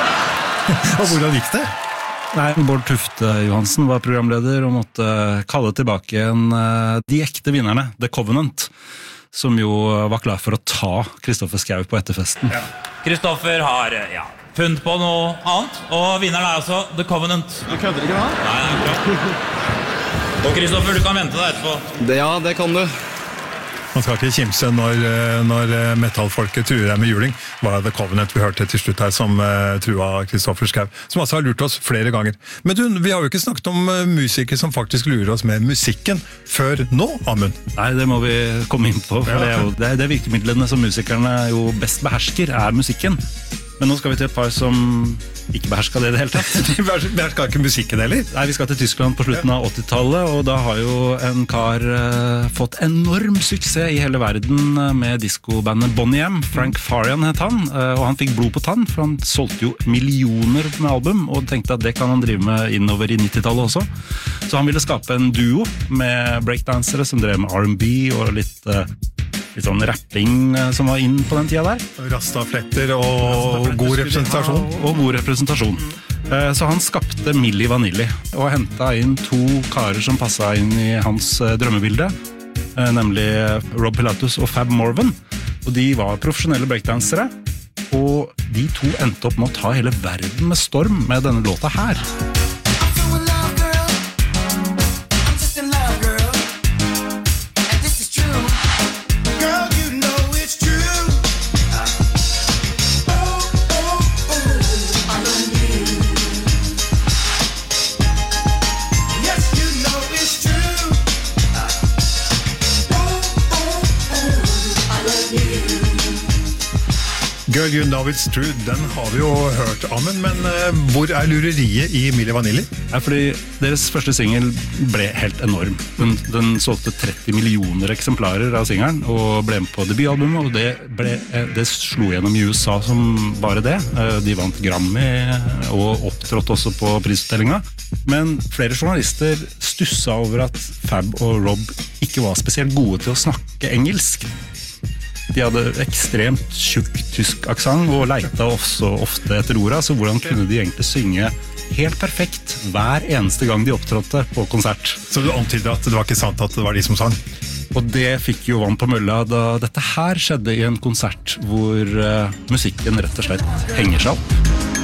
Og hvordan gikk det? Nei, Bård Tufte Johansen var programleder og måtte kalle tilbake en, de ekte vinnerne, The Covenant, som jo var klar for å ta Kristoffer Schau på etterfesten. Kristoffer ja. har ja, funnet på noe annet, og vinneren er altså The Covenant. Du kødder ikke da? Nei, nei, klart. Og Kristoffer, du kan vente deg etterpå. Det, ja, det kan du. Man skal ikke kimse når, når metallfolket truer deg med juling. Var det The Covenant vi hørte til slutt her som uh, trua Kristoffer Schau, som altså har lurt oss flere ganger. Men du, vi har jo ikke snakket om uh, musikere som faktisk lurer oss med musikken før nå, Amund. Nei, det må vi komme inn på, for ja. det er jo det, er det virkemidlene som musikerne jo best behersker, er musikken. Men nå skal vi til et par som ikke behersker det i det hele tatt. De behersker ikke musikken heller? Nei, vi skal til Tyskland på slutten av åttitallet, og da har jo en kar uh, fått enorm suksess i hele verden med diskobandet Bonnie M. Frank Farian het han, uh, og han fikk blod på tann, for han solgte jo millioner med album, og tenkte at det kan han drive med innover i nittitallet også. Så han ville skape en duo med breakdansere som drev med R and B og litt... Uh, litt sånn rapping som var inn på den tida der. Rastafletter og Rastafletter god representasjon. Og, og god representasjon. Så han skapte Milli Vanilli og hentet inn to karer som passet inn i hans drømmebilde, nemlig Rob Pilatus og Fab Morvan. Og de var profesjonelle breakdansere, og de to endte opp med å ta hele verden med storm med denne låta her. Girl, You Know It's True, den har vi jo hørt, Amund, men uh, hvor er lureriet i Milli Vanilli? Ja, fordi deres første single ble helt enorm. Den, den solgte tretti millioner eksemplarer av singelen, og ble med på debutalbumet, og det, ble, det slo gjennom i U S A som bare det. De vant Grammy, og opptrådte også på prisutdellinga. Men flere journalister stussa over at Fab og Rob ikke var spesielt gode til å snakke engelsk. De hadde ekstremt tjukk tysk aksent og leita også ofte etter orda, så hvordan kunne de egentlig synge helt perfekt hver eneste gang de opptrådte på konsert? Så du antyder at det var ikke sant at det var de som sang? Og det fikk jo vann på mølla da dette her skjedde i en konsert hvor uh, musikken rett og slett henger seg opp.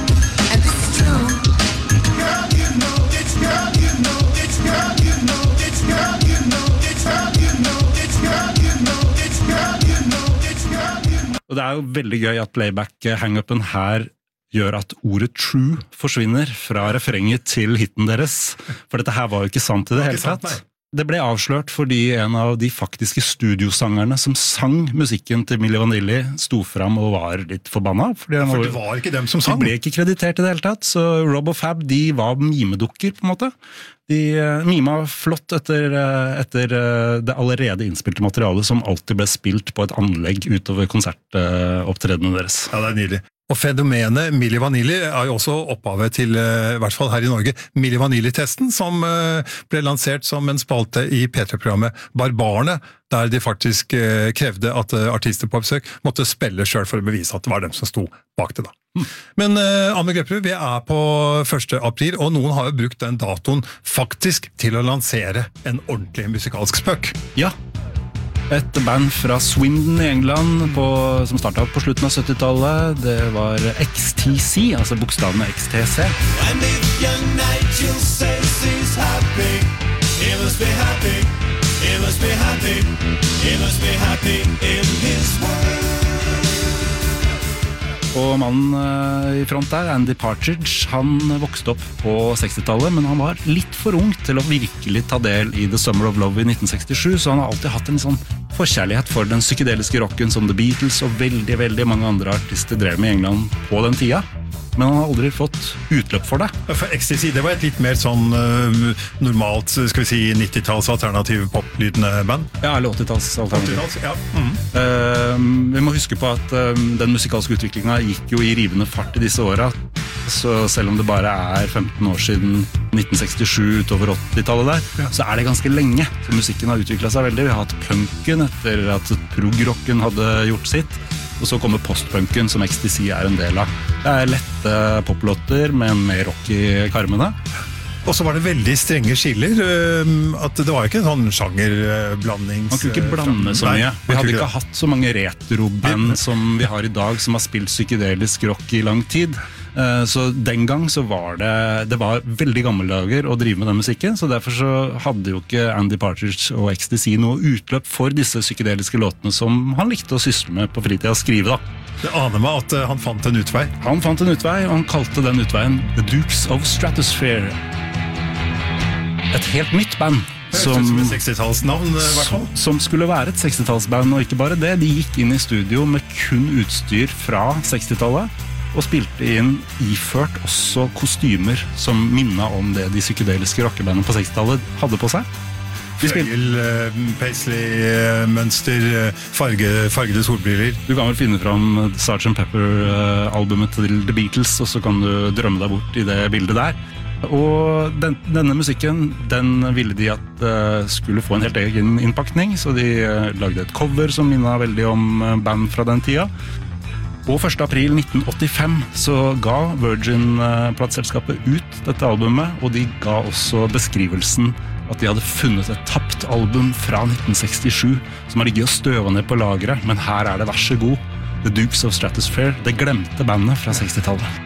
Og det er jo veldig gøy at playback-hang-upen her gjør at ordet true forsvinner fra refrenget til hitten deres. For dette her var jo ikke sant i det hele tatt. Det ble avslørt fordi en av de faktiske studiosangerne som sang musikken til Milli Vanilli sto fram og var litt forbanna. For det var ikke dem som sang. De ble ikke kreditert i det hele tatt, så Rob og Fab, de var mimedukker på en måte. De mima flott etter, etter det allerede innspilte materialet som alltid ble spilt på et anlegg utover konsertopptredenene deres. Ja, det er nydelig. Og fenomenet Milli Vanilli er jo også opphavet til, i hvert fall her i Norge, Milli Vanilli-testen, som ble lansert som en spalte i P tre-programmet Barbarene, der de faktisk krevde at artister på besøk måtte spille selv for å bevise at det var dem som sto bak det da. Men uh, Amund Grepperud, vi er på første april, og noen har jo brukt den datoen faktisk til å lansere en ordentlig musikalsk spøk. Ja. Et band fra Swindon i England på, som startet på slutten av syttitallet, det var X T C, altså bokstavene X T C. And if young Nigel says he's happy, he must be happy, he must be happy, he must be happy in his world. Og mannen i front der, Andy Partridge, han vokste opp på sekstitallet, men han var litt for ung til å virkelig ta del i The Summer of Love i nitten sekstisju, så han har alltid hatt en sånn forkjærlighet for den psykedeliske rocken som The Beatles og veldig, veldig mange andre artister drev med i England på den tida. Men han har aldri fått utløp for det. For X T C, det var et litt mer sånn uh, normalt, skal vi si, nittitalls alternativ pop-lydende band? Ja, eller åttitalls alternativ. åttitalls, ja. Mm. Uh, vi må huske på at uh, den musikalske utviklingen gikk jo i rivende fart i disse åra. Så selv om det bare er femten år siden nitten sekstisju utover åttitallet der, ja. Så er det ganske lenge. For musikken har utviklet seg veldig. Vi har hatt punken etter at prog-rocken hadde gjort sitt. Og så kommer postpunken, som X T C er en del av. Det er lette poplåter, men med rock i karmene. Og så var det veldig strenge skiller. At det var ikke en sånn sjangerblandings... Man kunne ikke blande så mye. Vi hadde ikke hatt så mange retroband som vi har i dag, som har spilt psykedelisk rock i lang tid. Så den gang så var det det var veldig gammeldager å drive med den musikken, så derfor så hadde jo ikke Andy Partridge og X T C noe utløp for disse psykedeliske låtene som han likte å sysle med på fritida og skrive da. Det aner meg at han fant en utvei. Han fant en utvei, og han kalte den utveien The Dukes of Stratosphere. Et helt nytt band. Som, sekstitallsnavn, som, som skulle være et sekstitallsband, og ikke bare det. De gikk inn i studio med kun utstyr fra sekstitallet, og spilte inn iført også kostymer som minnet om det de psykedeliske rockebandene på sekstitallet hadde på seg. Fløyel, paisley, mønster, farge, fargede solbriller. Du kan vel finne fram sergeant Pepper-albumet til The Beatles, og så kan du drømme deg bort i det bildet der. Og den, denne musikken, den ville de at uh, skulle få en helt egen innpakning, så de uh, lagde et cover som minnet veldig om uh, band fra den tida. På første april nitten åttifem så ga Virgin-plateselskapet ut dette albumet, og de ga også beskrivelsen at de hadde funnet et tapt album fra nitten sekstisju som har ligget og støvet ned på lageret, men her er det vær så god. The Dukes of Stratosphere, det glemte bandet fra sekstitallet.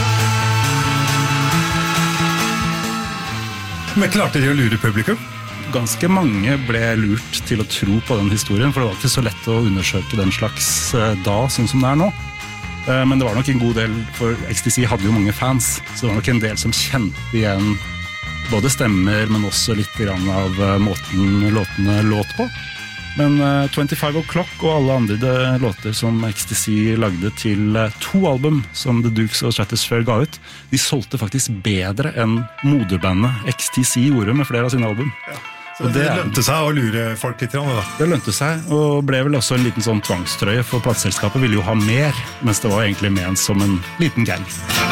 Men klarte de å lure publikum? ganske mange ble lurt til å tro på den historien, for det var ikke så lett å undersøke den slags da, sånn som det er nå. Men det var nok en god del, for X T C hadde jo mange fans, så det var nok en del som kjente igjen både stemmer, men også litt grann av måten låtene låt på. Men uh, twenty-five o'clock og alle andre låter som X T C lagde til uh, to album som The Dukes og Stratosphere ga ut, de solgte faktisk bedre enn moderbandet X T C gjorde med flere av sine album. Ja. Så det, det lønte seg å lure folk litt, da? Det lønte seg, og ble vel også en liten sånn tvangstrøye, for plateselskapet ville jo ha mer, mens det var egentlig ment som en liten gang.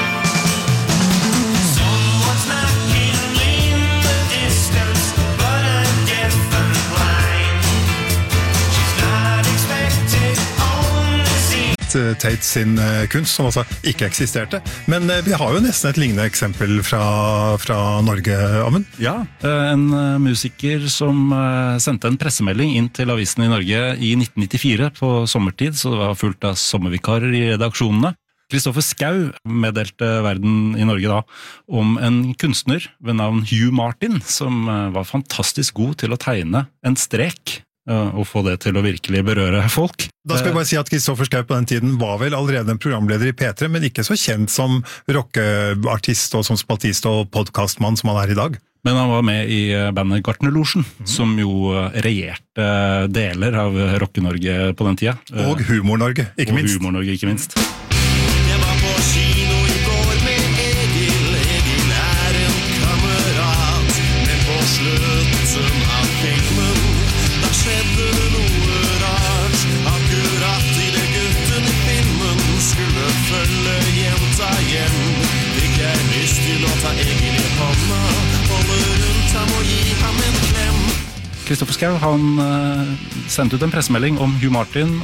Tate sin kunst, som altså ikke eksisterte. Men vi har jo nesten et lignende eksempel fra, fra Norge, Amund. Ja, en musiker som sendte en pressemelding inn til avisen i Norge i nitten nittifire på sommertid, så det var fullt av sommervikarer i redaksjonene. Kristoffer Schau meddelte verden i Norge da om en kunstner ved navn Hugh Martin, som var fantastisk god til å tegne en strek og få det til å virkelig berøre folk. Da skal vi bare si at Kristoffer Schau på den tiden var vel allerede en programleder i P tre, men ikke så kjent som rockeartist og som spaltist og podcastmann som han er i dag. Men han var med i bandet Gartnerlosjen, mm. som jo regjerte deler av Rocke-Norge på den tida. Og Humor-Norge, ikke og minst. Og Humor-Norge, ikke minst. Jeg var på kino i går med Egil. Egil er en kamerat, men på slutten av filmen skjedde det noe rart. Akkurat i det gutten i filmen skulle følge jenta hjem, fikk jeg lyst til å ta Egil i hånda, holde rundt ham og gi ham en klem. Kristoffer Schau, han uh, sendte ut en pressemelding om Hugh Martin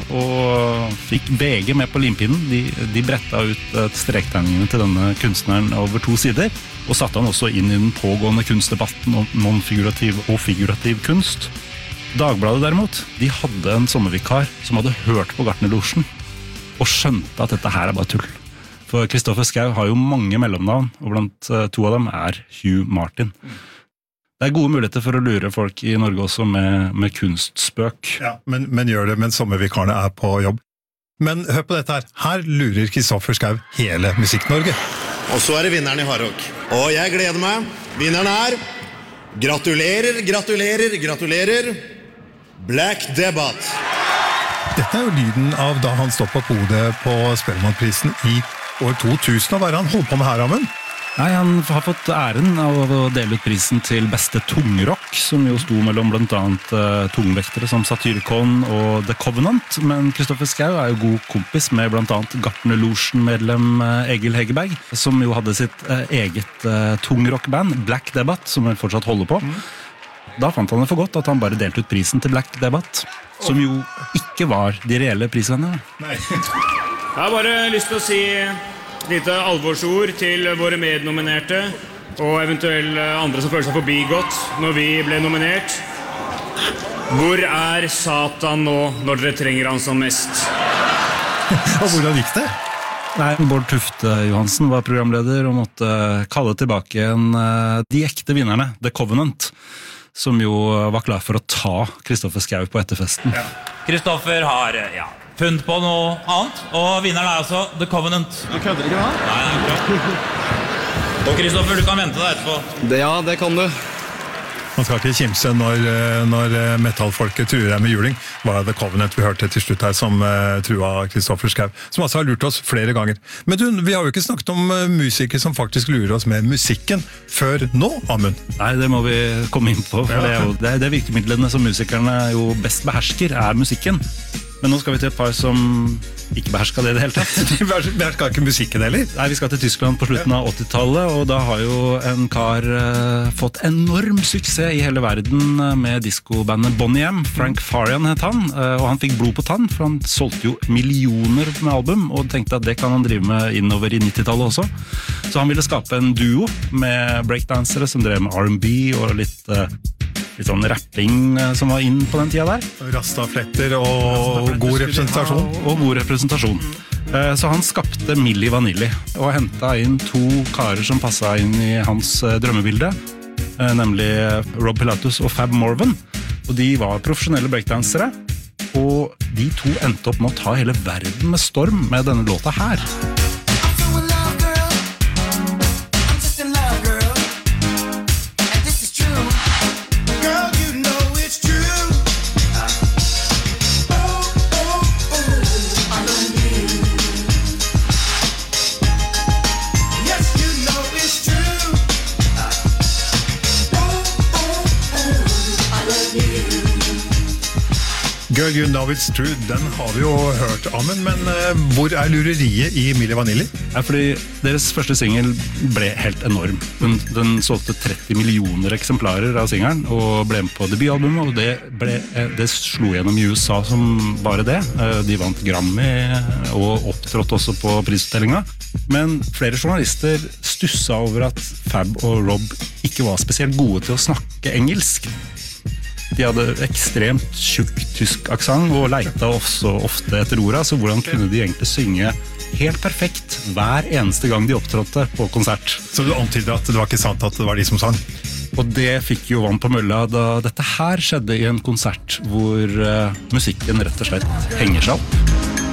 og fikk V G med på limpinnen. De, de bretta ut uh, strektegningene til denne kunstneren over to sider, og satte han også inn i den pågående kunstdebatten om non-figurativ og figurativ kunst. Dagbladet derimot, de hadde en sommervikar som hadde hørt på Gartnerlosjen og skjønte at dette her er bare tull. For Kristoffer Schau har jo mange mellomnavn, og blant to av dem er Hugh Martin. Det er gode muligheter for å lure folk i Norge også med, med kunstspøk. Ja, men, men gjør det mens sommervikarene er på jobb. Men hør på dette her. Her lurer Kristoffer Schau hele Musikk-Norge. Og så er det vinneren i Hardrock. Og jeg gleder meg. Vinneren er... Gratulerer, gratulerer, gratulerer. Black Debbath. Dette er jo lyden av da han stod på podiet på Spellemannprisen i år to tusen. Og hva er det han holdt på med her, Amund? Nei, han har fått æren av å dele ut prisen til beste tungrock, som jo sto mellom blant annet uh, tungvektere som Satyricon og The Covenant, men Kristoffer Schau er jo god kompis med blant annet Gartnerlosjen-medlem uh, Egil Hegerberg, som jo hadde sitt uh, eget uh, tungrock-band, Black Debbath, som han fortsatt holder på. Mm. Da fant han det for godt at han bare delte ut prisen til Black Debbath, som jo ikke var de reelle prisvennene. Nei. Jeg har bare lyst til å si lite alvorsord til våre mednominerte og eventuelle andre som føler seg forbigått når vi ble nominert. Hvor er Satan nå når dere trenger han som mest? Og hvordan gikk det? Nei, Bård Tufte Johansen var programleder og måtte kalle tilbake en, de ekte vinnerne, The Covenant, som jo var klar for å ta Kristoffer Schau på etterfesten. Kristoffer har, ja, funnet på noe annet, og vinneren er altså The Covenant. Du kødder ikke da? Nei, det er klart. Og Kristoffer, du kan vente deg etterpå. Det, ja, det kan du. Man skal ikke kimse når, når metallfolket truer deg med juling. Det var The Covenant vi hørte til slutt her som uh, trua Kristoffer Schau, som altså har lurt oss flere ganger. Men du, vi har jo ikke snakket om uh, musikere som faktisk lurer oss med musikken før nå, Amund. Nei, det må vi komme inn på, for ja. det er jo det, er det virkemidlene som musikerne jo best behersker, er musikken. Men nå skal vi til et par som ikke behersker det i det hele tatt. De behersker ikke musikken heller? Nei, vi skal til Tyskland på slutten av åttitallet, og da har jo en kar uh, fått enorm suksess i hele verden med diskobandet Bonnie M. Frank Farian het han, uh, og han fikk blod på tann, for han solgte jo millioner med album, og tenkte at det kan han drive med innover i nittitallet også. Så han ville skape en duo med breakdansere som drev med R and B og litt... Uh, litt sånn rapping som var inn på den tida der. Rastafletter og god representasjon. Og god representasjon. Så han skapte Milli Vanilli og hentet inn to karer som passet inn i hans drømmebilde. nemlig Rob Pilatus og Fab Morvan. Og de var profesjonelle breakdansere, og de to endte opp med å ta hele verden med storm med denne låta her. Girl, you know it's true, den har vi jo hørt, Amund, men uh, hvor er lureriet i Milli Vanilli? Ja, fordi deres første single ble helt enorm. Den, den solgte tretti millioner eksemplarer av singelen, og ble med på debutalbumet, og det, ble, det slo gjennom i U S A som bare det. De vant Grammy, og opptrådte også på prisutdellinga. Men flere journalister stussa over at Fab og Rob ikke var spesielt gode til å snakke engelsk. De hadde ekstremt tjukk tysk aksent og leita også ofte etter orda, så hvordan kunne de egentlig synge helt perfekt hver eneste gang de opptrådte på konsert? Så du antyder at det var ikke sant at det var de som sang? Og det fikk jo vann på mølla da dette her skjedde i en konsert hvor uh, musikken rett og slett henger seg opp.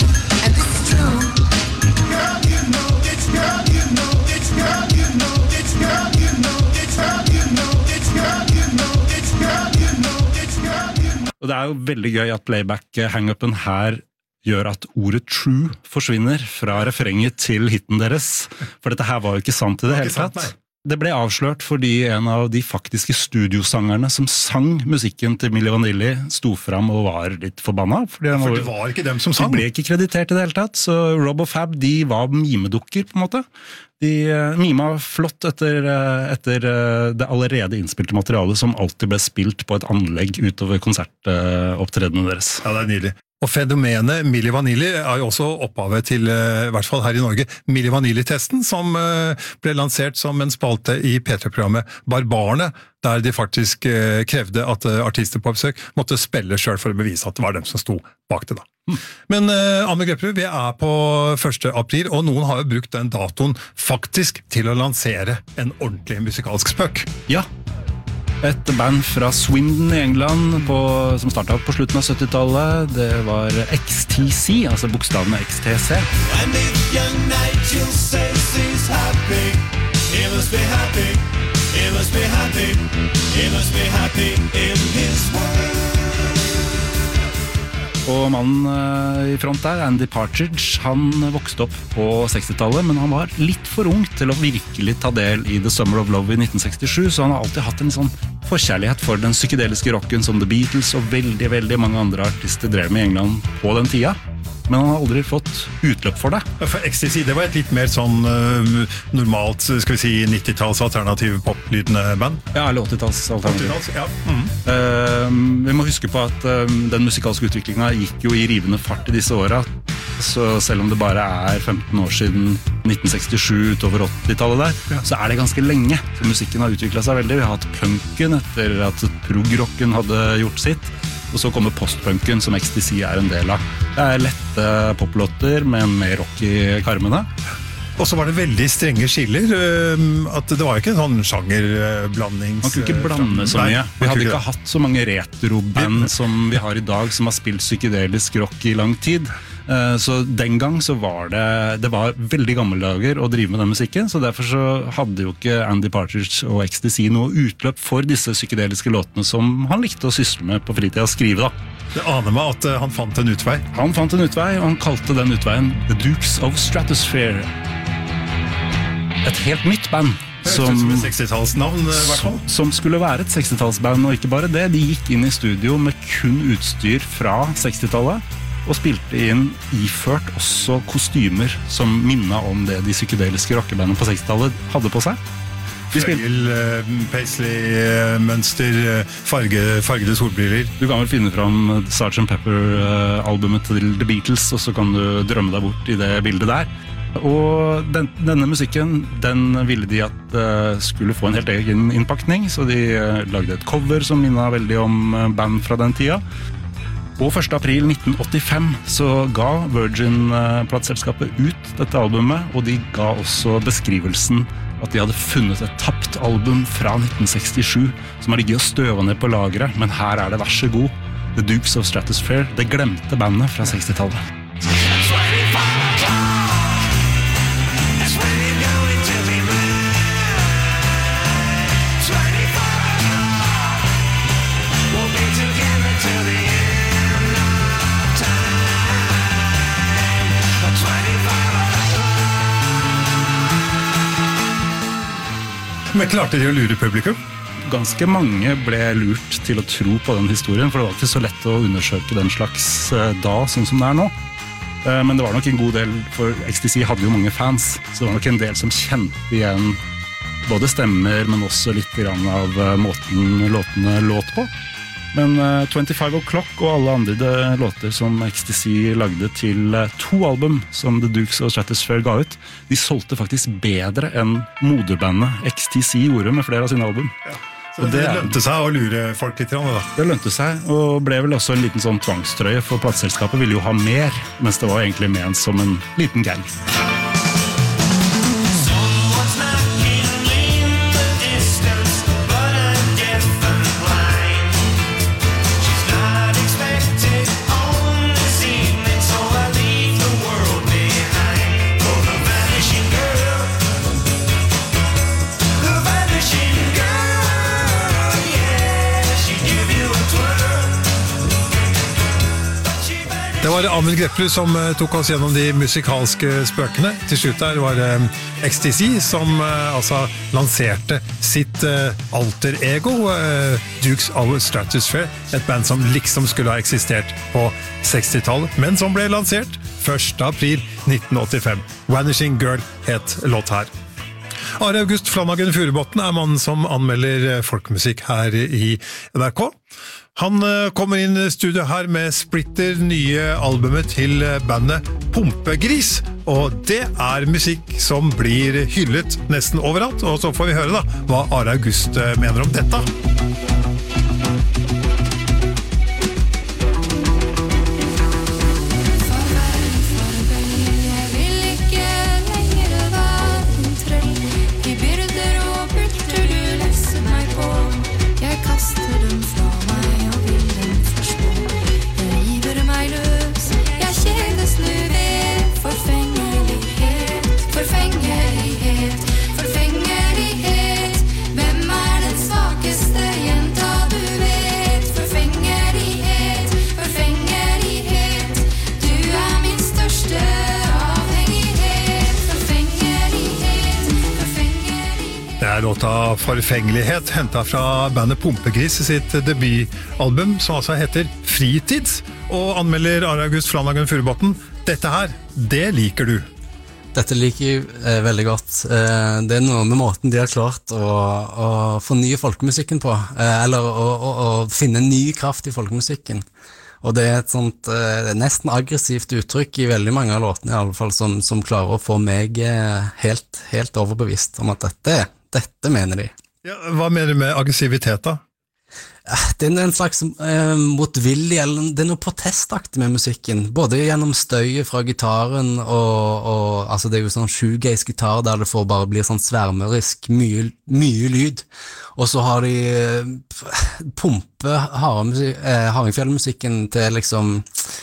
Og det er jo veldig gøy at playback-hang-upen her gjør at ordet true forsvinner fra refrenget til hitten deres. For dette her var jo ikke sant i det hele tatt. Det ble avslørt fordi en av de faktiske studiosangerne som sang musikken til Milli Vanilli sto fram og var litt forbanna. For det var ikke dem som sang. De ble ikke kreditert i det hele tatt, så Rob og Fab, de var mimedukker på en måte. De mima flott etter, etter det allerede innspilte materialet som alltid ble spilt på et anlegg utover konsertopptredene deres. Ja, det er nydelig. Og fenomenet Milli Vanilli er jo også opphavet til, i hvert fall her i Norge, Milli Vanilli-testen, som ble lansert som en spalte i P tre-programmet Barbarene, der de faktisk krevde at artister på besøk måtte spille selv for å bevise at det var dem som sto bak det da. Men uh, Amund Grepperud, vi er på første april, og noen har jo brukt den datoen faktisk til å lansere en ordentlig musikalsk spøk. Ja. Et band fra Swindon i England på, som startet på slutten av syttitallet. Det var X T C, altså bokstavene X T C. And if young Nigel says he's happy, he must be happy, he must be happy, he must be happy in his world. Og mannen i front der, Andy Partridge, han vokste opp på sekstitallet, men han var litt for ung til å virkelig ta del i The Summer of Love i nitten sekstisju, så han har alltid hatt en sånn forkjærlighet for den psykedeliske rocken som The Beatles og veldig, veldig mange andre artister drev med i England på den tida. Men han har aldri fått utløp for det. For X T C, det var et litt mer sånn uh, normalt, skal vi si, nittitalls alternativ poplydende band? Ja, eller åttitalls alternativ. åttitalls, ja. Mm. Uh, vi må huske på at uh, den musikalske utviklingen gikk jo i rivende fart i disse åra. Så selv om det bare er femten år siden nitten sekstisju utover åttitallet der, ja, så er det ganske lenge. Så musikken har utviklet seg veldig. Vi har hatt punken etter at prog-rocken hadde gjort sitt. Og så kommer postpunken, som X T C er en del av. Det er lette poplåter med mer rock i karmene. Og så var det veldig strenge skiller. At det var ikke en sånn sjangerblanding. Man kunne ikke blande så mye. Vi hadde ikke hatt så mange retroband som vi har i dag, som har spilt psykedelisk rock i lang tid. Så den gang så var det Det var veldig gammeldager å drive med den musikken, så derfor så hadde jo ikke Andy Partridge og X T C noe utløp for disse psykedeliske låtene som han likte å sysle med på fritida og skrive da. Det aner meg at han fant en utvei. Han fant en utvei, og han kalte den utveien The Dukes of Stratosphere. Et helt nytt band. Som, som, sekstitallsnavn, i hvert fall. Som skulle være et sekstitallsband, og ikke bare det. De gikk inn i studio med kun utstyr fra sekstitallet, og spilte inn iført også kostymer som minnet om det de psykedeliske rockebandene på sekstitallet hadde på seg. Fløyel, paisley, mønster, farge, fargede solbriller. Du kan vel finne fram sergeant Pepper-albumet til The Beatles, og så kan du drømme deg bort i det bildet der. Og den, denne musikken, den ville de at uh, skulle få en helt egen innpakning, så de uh, lagde et cover som minnet veldig om uh, band fra den tida. Og første april nitten åttifem så ga Virgin-plateselskapet ut dette albumet, og de ga også beskrivelsen at de hadde funnet et tapt album fra nitten sekstisju som har ligget og støvet ned på lageret, men her er det vær så god. The Dukes of Stratosphere, det glemte bandet fra sekstitallet. Men klarte de å lure publikum? Ganske mange ble lurt til å tro på den historien, for det var ikke så lett å undersøke den slags da, sånn som det er nå. Men det var nok en god del, for X T C hadde jo mange fans, så det var nok en del som kjente igjen både stemmer, men også litt grann av måten låtene låt på. Men twenty-five O'Clock og alle andre låter som X T C lagde til to album som The Dukes of Stratosphere ga ut, de solgte faktisk bedre enn moderbandet X T C gjorde med flere av sine album. Ja. Så det, det lønte seg å lure folk litt, da? Det lønte seg, og ble vel også en liten sånn tvangstrøye, for plateselskapet ville jo ha mer, mens det var egentlig ment som en liten gang. Det var Amund Greplerud som tok oss gjennom de musikalske spøkene. Til slutt der var det X T C som altså lanserte sitt alter ego, Dukes of Stratosphere, et band som liksom skulle ha eksistert på sekstitallet, men som ble lansert første april nitten åttifem. Vanishing Girl het låt her. Are August Flanagan Furubotn er mannen som anmelder folkemusikk her i N R K. Han kommer inn i studio her med splitter nye albumet til bandet Pumpegris, og det er musikk som blir hyllet nesten overalt, og så får vi høre da hva Are August mener om dette. Låta Forfengelighet hentet fra bandet Pumpegris sitt debutalbum, som altså heter Fritids, og anmelder Are August Flanagan Furubotn. Dette her, det liker du. Dette liker jeg eh, veldig godt. Eh, det er noe med måten de har klart å, å fornye folkemusikken på, eh, eller å, å, å finne ny kraft i folkemusikken. Og det er et sånt eh, nesten aggressivt uttrykk i veldig mange av låtene i alle fall, som, som klarer å få meg eh, helt, helt overbevist om at dette er Dette mener de. Ja, hva mener du med aggressivitet da? Det er en slags eh, motvillig, eller det er noe protestaktig med musikken, både gjennom støyet fra gitaren, og, og altså det er jo sånn shoegaze-gitar der det får bare bli sånn svermerisk, mye, mye lyd, og så har de eh, pumpe eh, Hardingfjell-musikken til liksom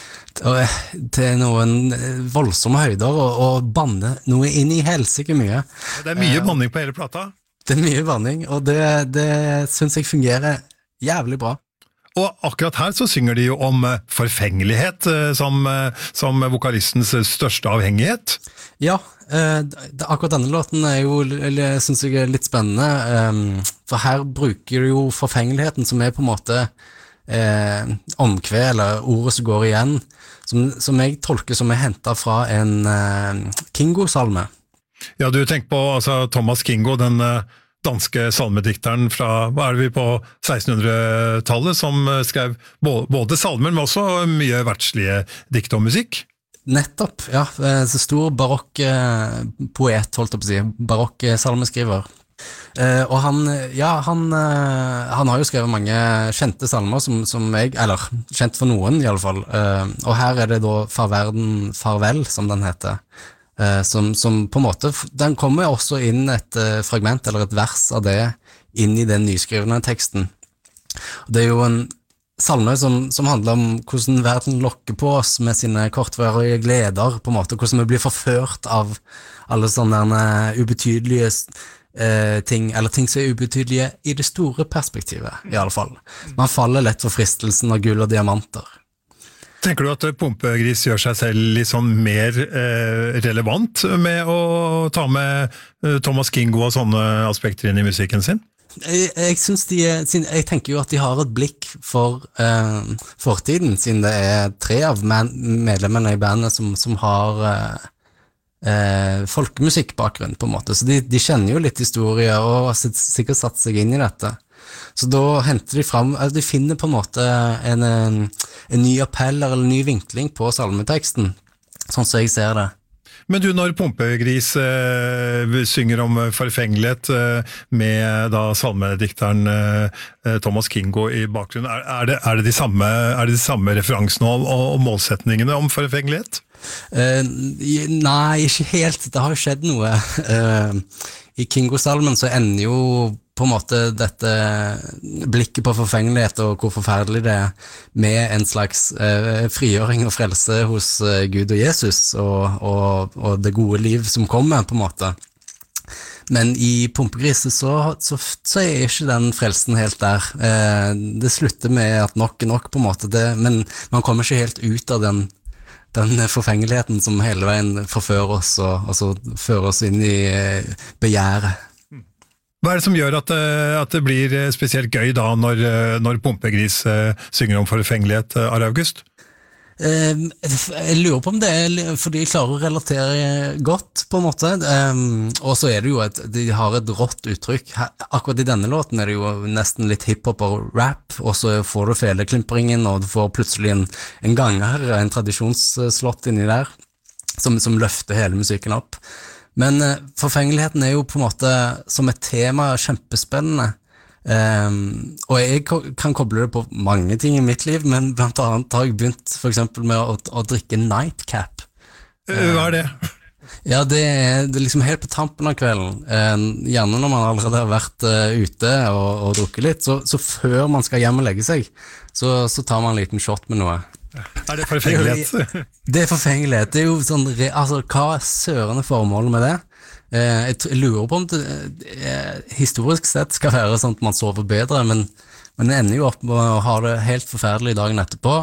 til noen voldsomme høyder og, og banne noe inn i helsike mye. Det er mye banning på hele plata. Det er mye banning, og det, det synes jeg fungerer jævlig bra. Og akkurat her så synger de jo om forfengelighet som, som vokalistens største avhengighet. Ja, akkurat denne låten er jo, eller, synes jeg er litt spennende, for her bruker de jo forfengeligheten som er på en måte eh, omkve, eller ordet som går igjen, som, som jeg tolker som er hentet fra en eh, Kingo-salme. Ja, du tenker på altså, Thomas Kingo, den eh, danske salmedikteren fra, hva er det vi på sekstenhundretallet, som skrev både, både salmer, men også mye verdslige dikt og musikk. Nettopp, ja. Så stor barokk eh, poet, holdt jeg på å si, barokk salmeskriver. Uh, og han, ja, han, uh, han har jo skrevet mange kjente salmer som, som jeg, eller kjent for noen i alle fall, uh, og her er det da Farverden Farvel, som den heter, eh, som, som på en måte, den kommer også inn et eh, fragment eller et vers av det inn i den nyskrivende teksten. Det er jo en salme som, som handler om hvordan verden lokker på oss med sine kortvarige gleder, på en måte, hvordan vi blir forført av alle sånne ubetydelige eh, ting, eller ting som er ubetydelige i det store perspektivet, i alle fall. Man faller lett for fristelsen av gull og diamanter. Tenker du at Pumpegris gjør seg selv litt sånn mer eh, relevant med å ta med eh, Thomas Kingo og sånne aspekter inn i musikken sin? Jeg, jeg, synes de, jeg tenker jo at de har et blikk for eh, fortiden, siden det er tre av medlemmene i bandet som, som har eh, eh, folkemusikkbakgrunn på en måte, så de, de kjenner jo litt historie og har sikkert satt seg inn i dette. Så da henter de fram, altså de finner på en måte en, en, en ny appell eller en ny vinkling på salmeteksten, sånn som jeg ser det. Men du, når Pumpegris eh, synger om forfengelighet eh, med da salmedikteren eh, Thomas Kingo i bakgrunnen, er, er, det, er, det de samme, er det de samme referansene og, og målsetningene om forfengelighet? Eh, nei, ikke helt. Det har jo skjedd noe. Eh, I Kingo-salmen så ender jo på en måte dette blikket på forfengelighet og hvor forferdelig det er med en slags eh, frigjøring og frelse hos eh, Gud og Jesus og, og, og det gode liv som kommer på en måte. Men i Pumpegris så, så, så er ikke den frelsen helt der. Eh, det slutter med at nok er nok på en måte, det, men man kommer ikke helt ut av den den forfengeligheten som hele veien forfører oss og, og så fører oss inn i eh, begjæret. Hva er det som gjør at, at det blir spesielt gøy da når, når Pumpegris synger om forfengelighet, Are August? Jeg lurer på om det er fordi de klarer å relatere godt på en måte, og så er det jo at de har et rått uttrykk. Akkurat i denne låten er det jo nesten litt hiphop og rap, og så får du feleklimpringen, og du får plutselig en, en ganger, en tradisjonsslott inni der, som, som løfter hele musikken opp. Men uh, forfengeligheten er jo på en måte som et tema kjempespennende, um, og jeg kan koble det på mange ting i mitt liv, men blant annet har jeg begynt for eksempel med å, å drikke nightcap. Hva er det? Ja, det er, det er liksom helt på tampen av kvelden, uh, gjerne når man allerede har vært uh, ute og, og drukket litt, så, så før man skal hjem og legge seg, så, så tar man en liten shot med noe. Er det forfengelighet? Det er forfengelighet. Det er jo sånn, altså, hva er sørende formålet med det? Eh, jeg lurer på om det eh, historisk sett skal være sånn at man sover bedre, men, men det ender jo opp med å ha det helt forferdelig dagen etterpå,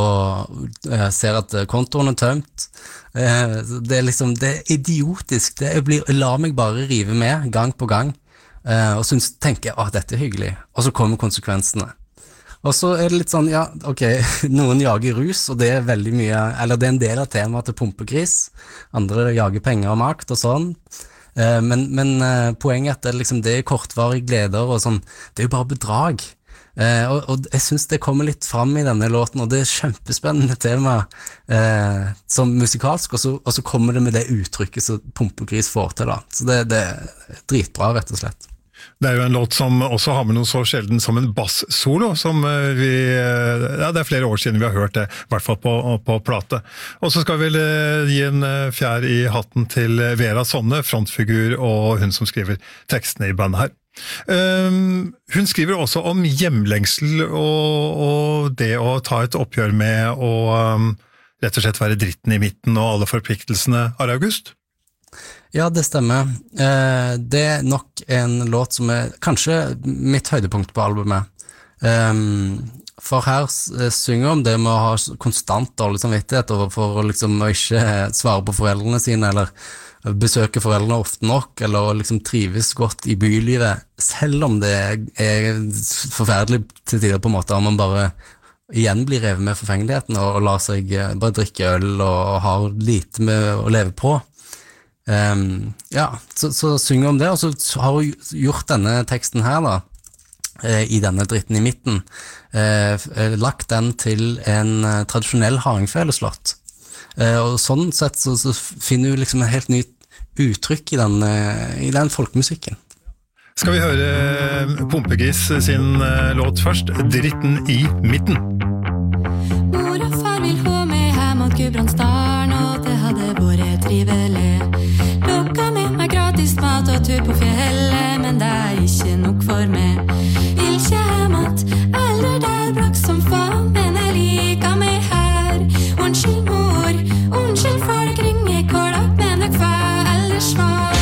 og jeg ser at kontoen er tømt. Eh, det er liksom, det er idiotisk. Det er, jeg, blir, jeg lar meg bare rive med gang på gang, eh, og synes, tenker jeg, at dette er hyggelig, og så kommer konsekvensene. Og så er det litt sånn, ja, ok, noen jager rus, og det er veldig mye, eller det er en del av temaet til Pumpegris, andre jager penger og makt og sånn, eh, men, men eh, poenget er at det, liksom, det er kortvarige gleder og sånn, det er jo bare bedrag, eh, og, og jeg synes det kommer litt fram i denne låten, og det er kjempespennende tema eh, som musikalsk, og så, og så kommer det med det uttrykket som Pumpegris får til da, så det, det er dritbra rett og slett. Det er jo en låt som også har med noe så sjelden som en bass-solo, som vi, ja, det er flere år siden vi har hørt det, i hvert fall på, på plate. Og så skal vi gi en fjær i hatten til Vera Sonne, frontfigur og hun som skriver tekstene i bandet her. Um, hun skriver også om hjemlengsel og, og det å ta et oppgjør med å um, rett og slett være dritten i midten og alle forpliktelsene, Are August? Ja, det stemmer. Eh, det er nok en låt som er kanskje mitt høydepunkt på albumet. Um, for her synger om det med å ha konstant dårlig samvittighet og for å liksom ikke svare på foreldrene sine, eller besøke foreldrene ofte nok, eller liksom trives godt i bylivet, selv om det er forferdelig til tider på en måte, om man bare igjen blir revet med forfengeligheten og, og lar seg bare drikke øl og, og har lite med å leve på. Um, ja, så, så synger om det, og så har hun gjort denne teksten her da, eh, i denne dritten i midten, eh, lagt den til en eh, tradisjonell hardingfeleslått. Eh, og sånn sett så, så finner hun liksom en helt ny uttrykk i den, eh, i den folkemusikken. Skal vi høre Pumpegris sin eh, låt først, Dritten i midten. Mor og far vil ha meg hjem mot Gudbrandsdalen, og det hadde vært trivelig. tur på fjellet, men det er ikke nok for meg. Vil ikke hjem at eldre der brakk som faen, men jeg liker meg her. Unnskyld mor, unnskyld folk ringer kålak, men jeg får ellers svar.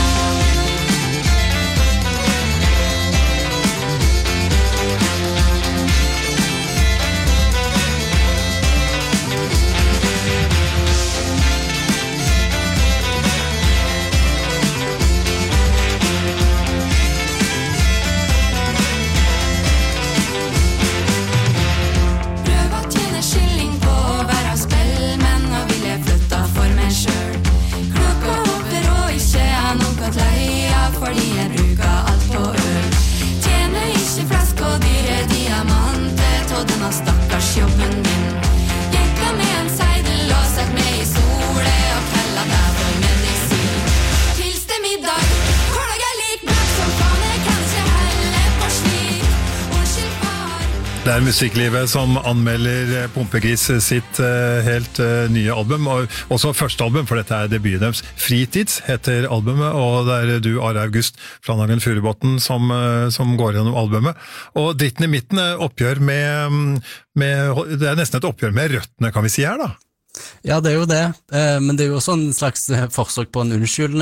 Fordi jeg bruker alt på øl. Tjener ikke flask og dyre diamanter til denne stakkars jobben min. Jekka med en seidel og sett meg i sole og kalla det for medisin. Pils til middag, hverdag er lik blakk som faen, jeg kan ikke helle på slik. Unnskyld far. Det er musikklivet som anmelder Pumpegris sitt uh, helt uh, nye album, og også første album, for dette er debuten deres. Fritids heter albumet, og det er du, Are August Flanhagen Furubotn, som, uh, som går gjennom albumet. Og Dritten i midten er oppgjør med, med, det er nesten et oppgjør med røttene, kan vi si her da? Ja, det er jo det, eh, men det er jo også en slags forsøk på en unnskyldning.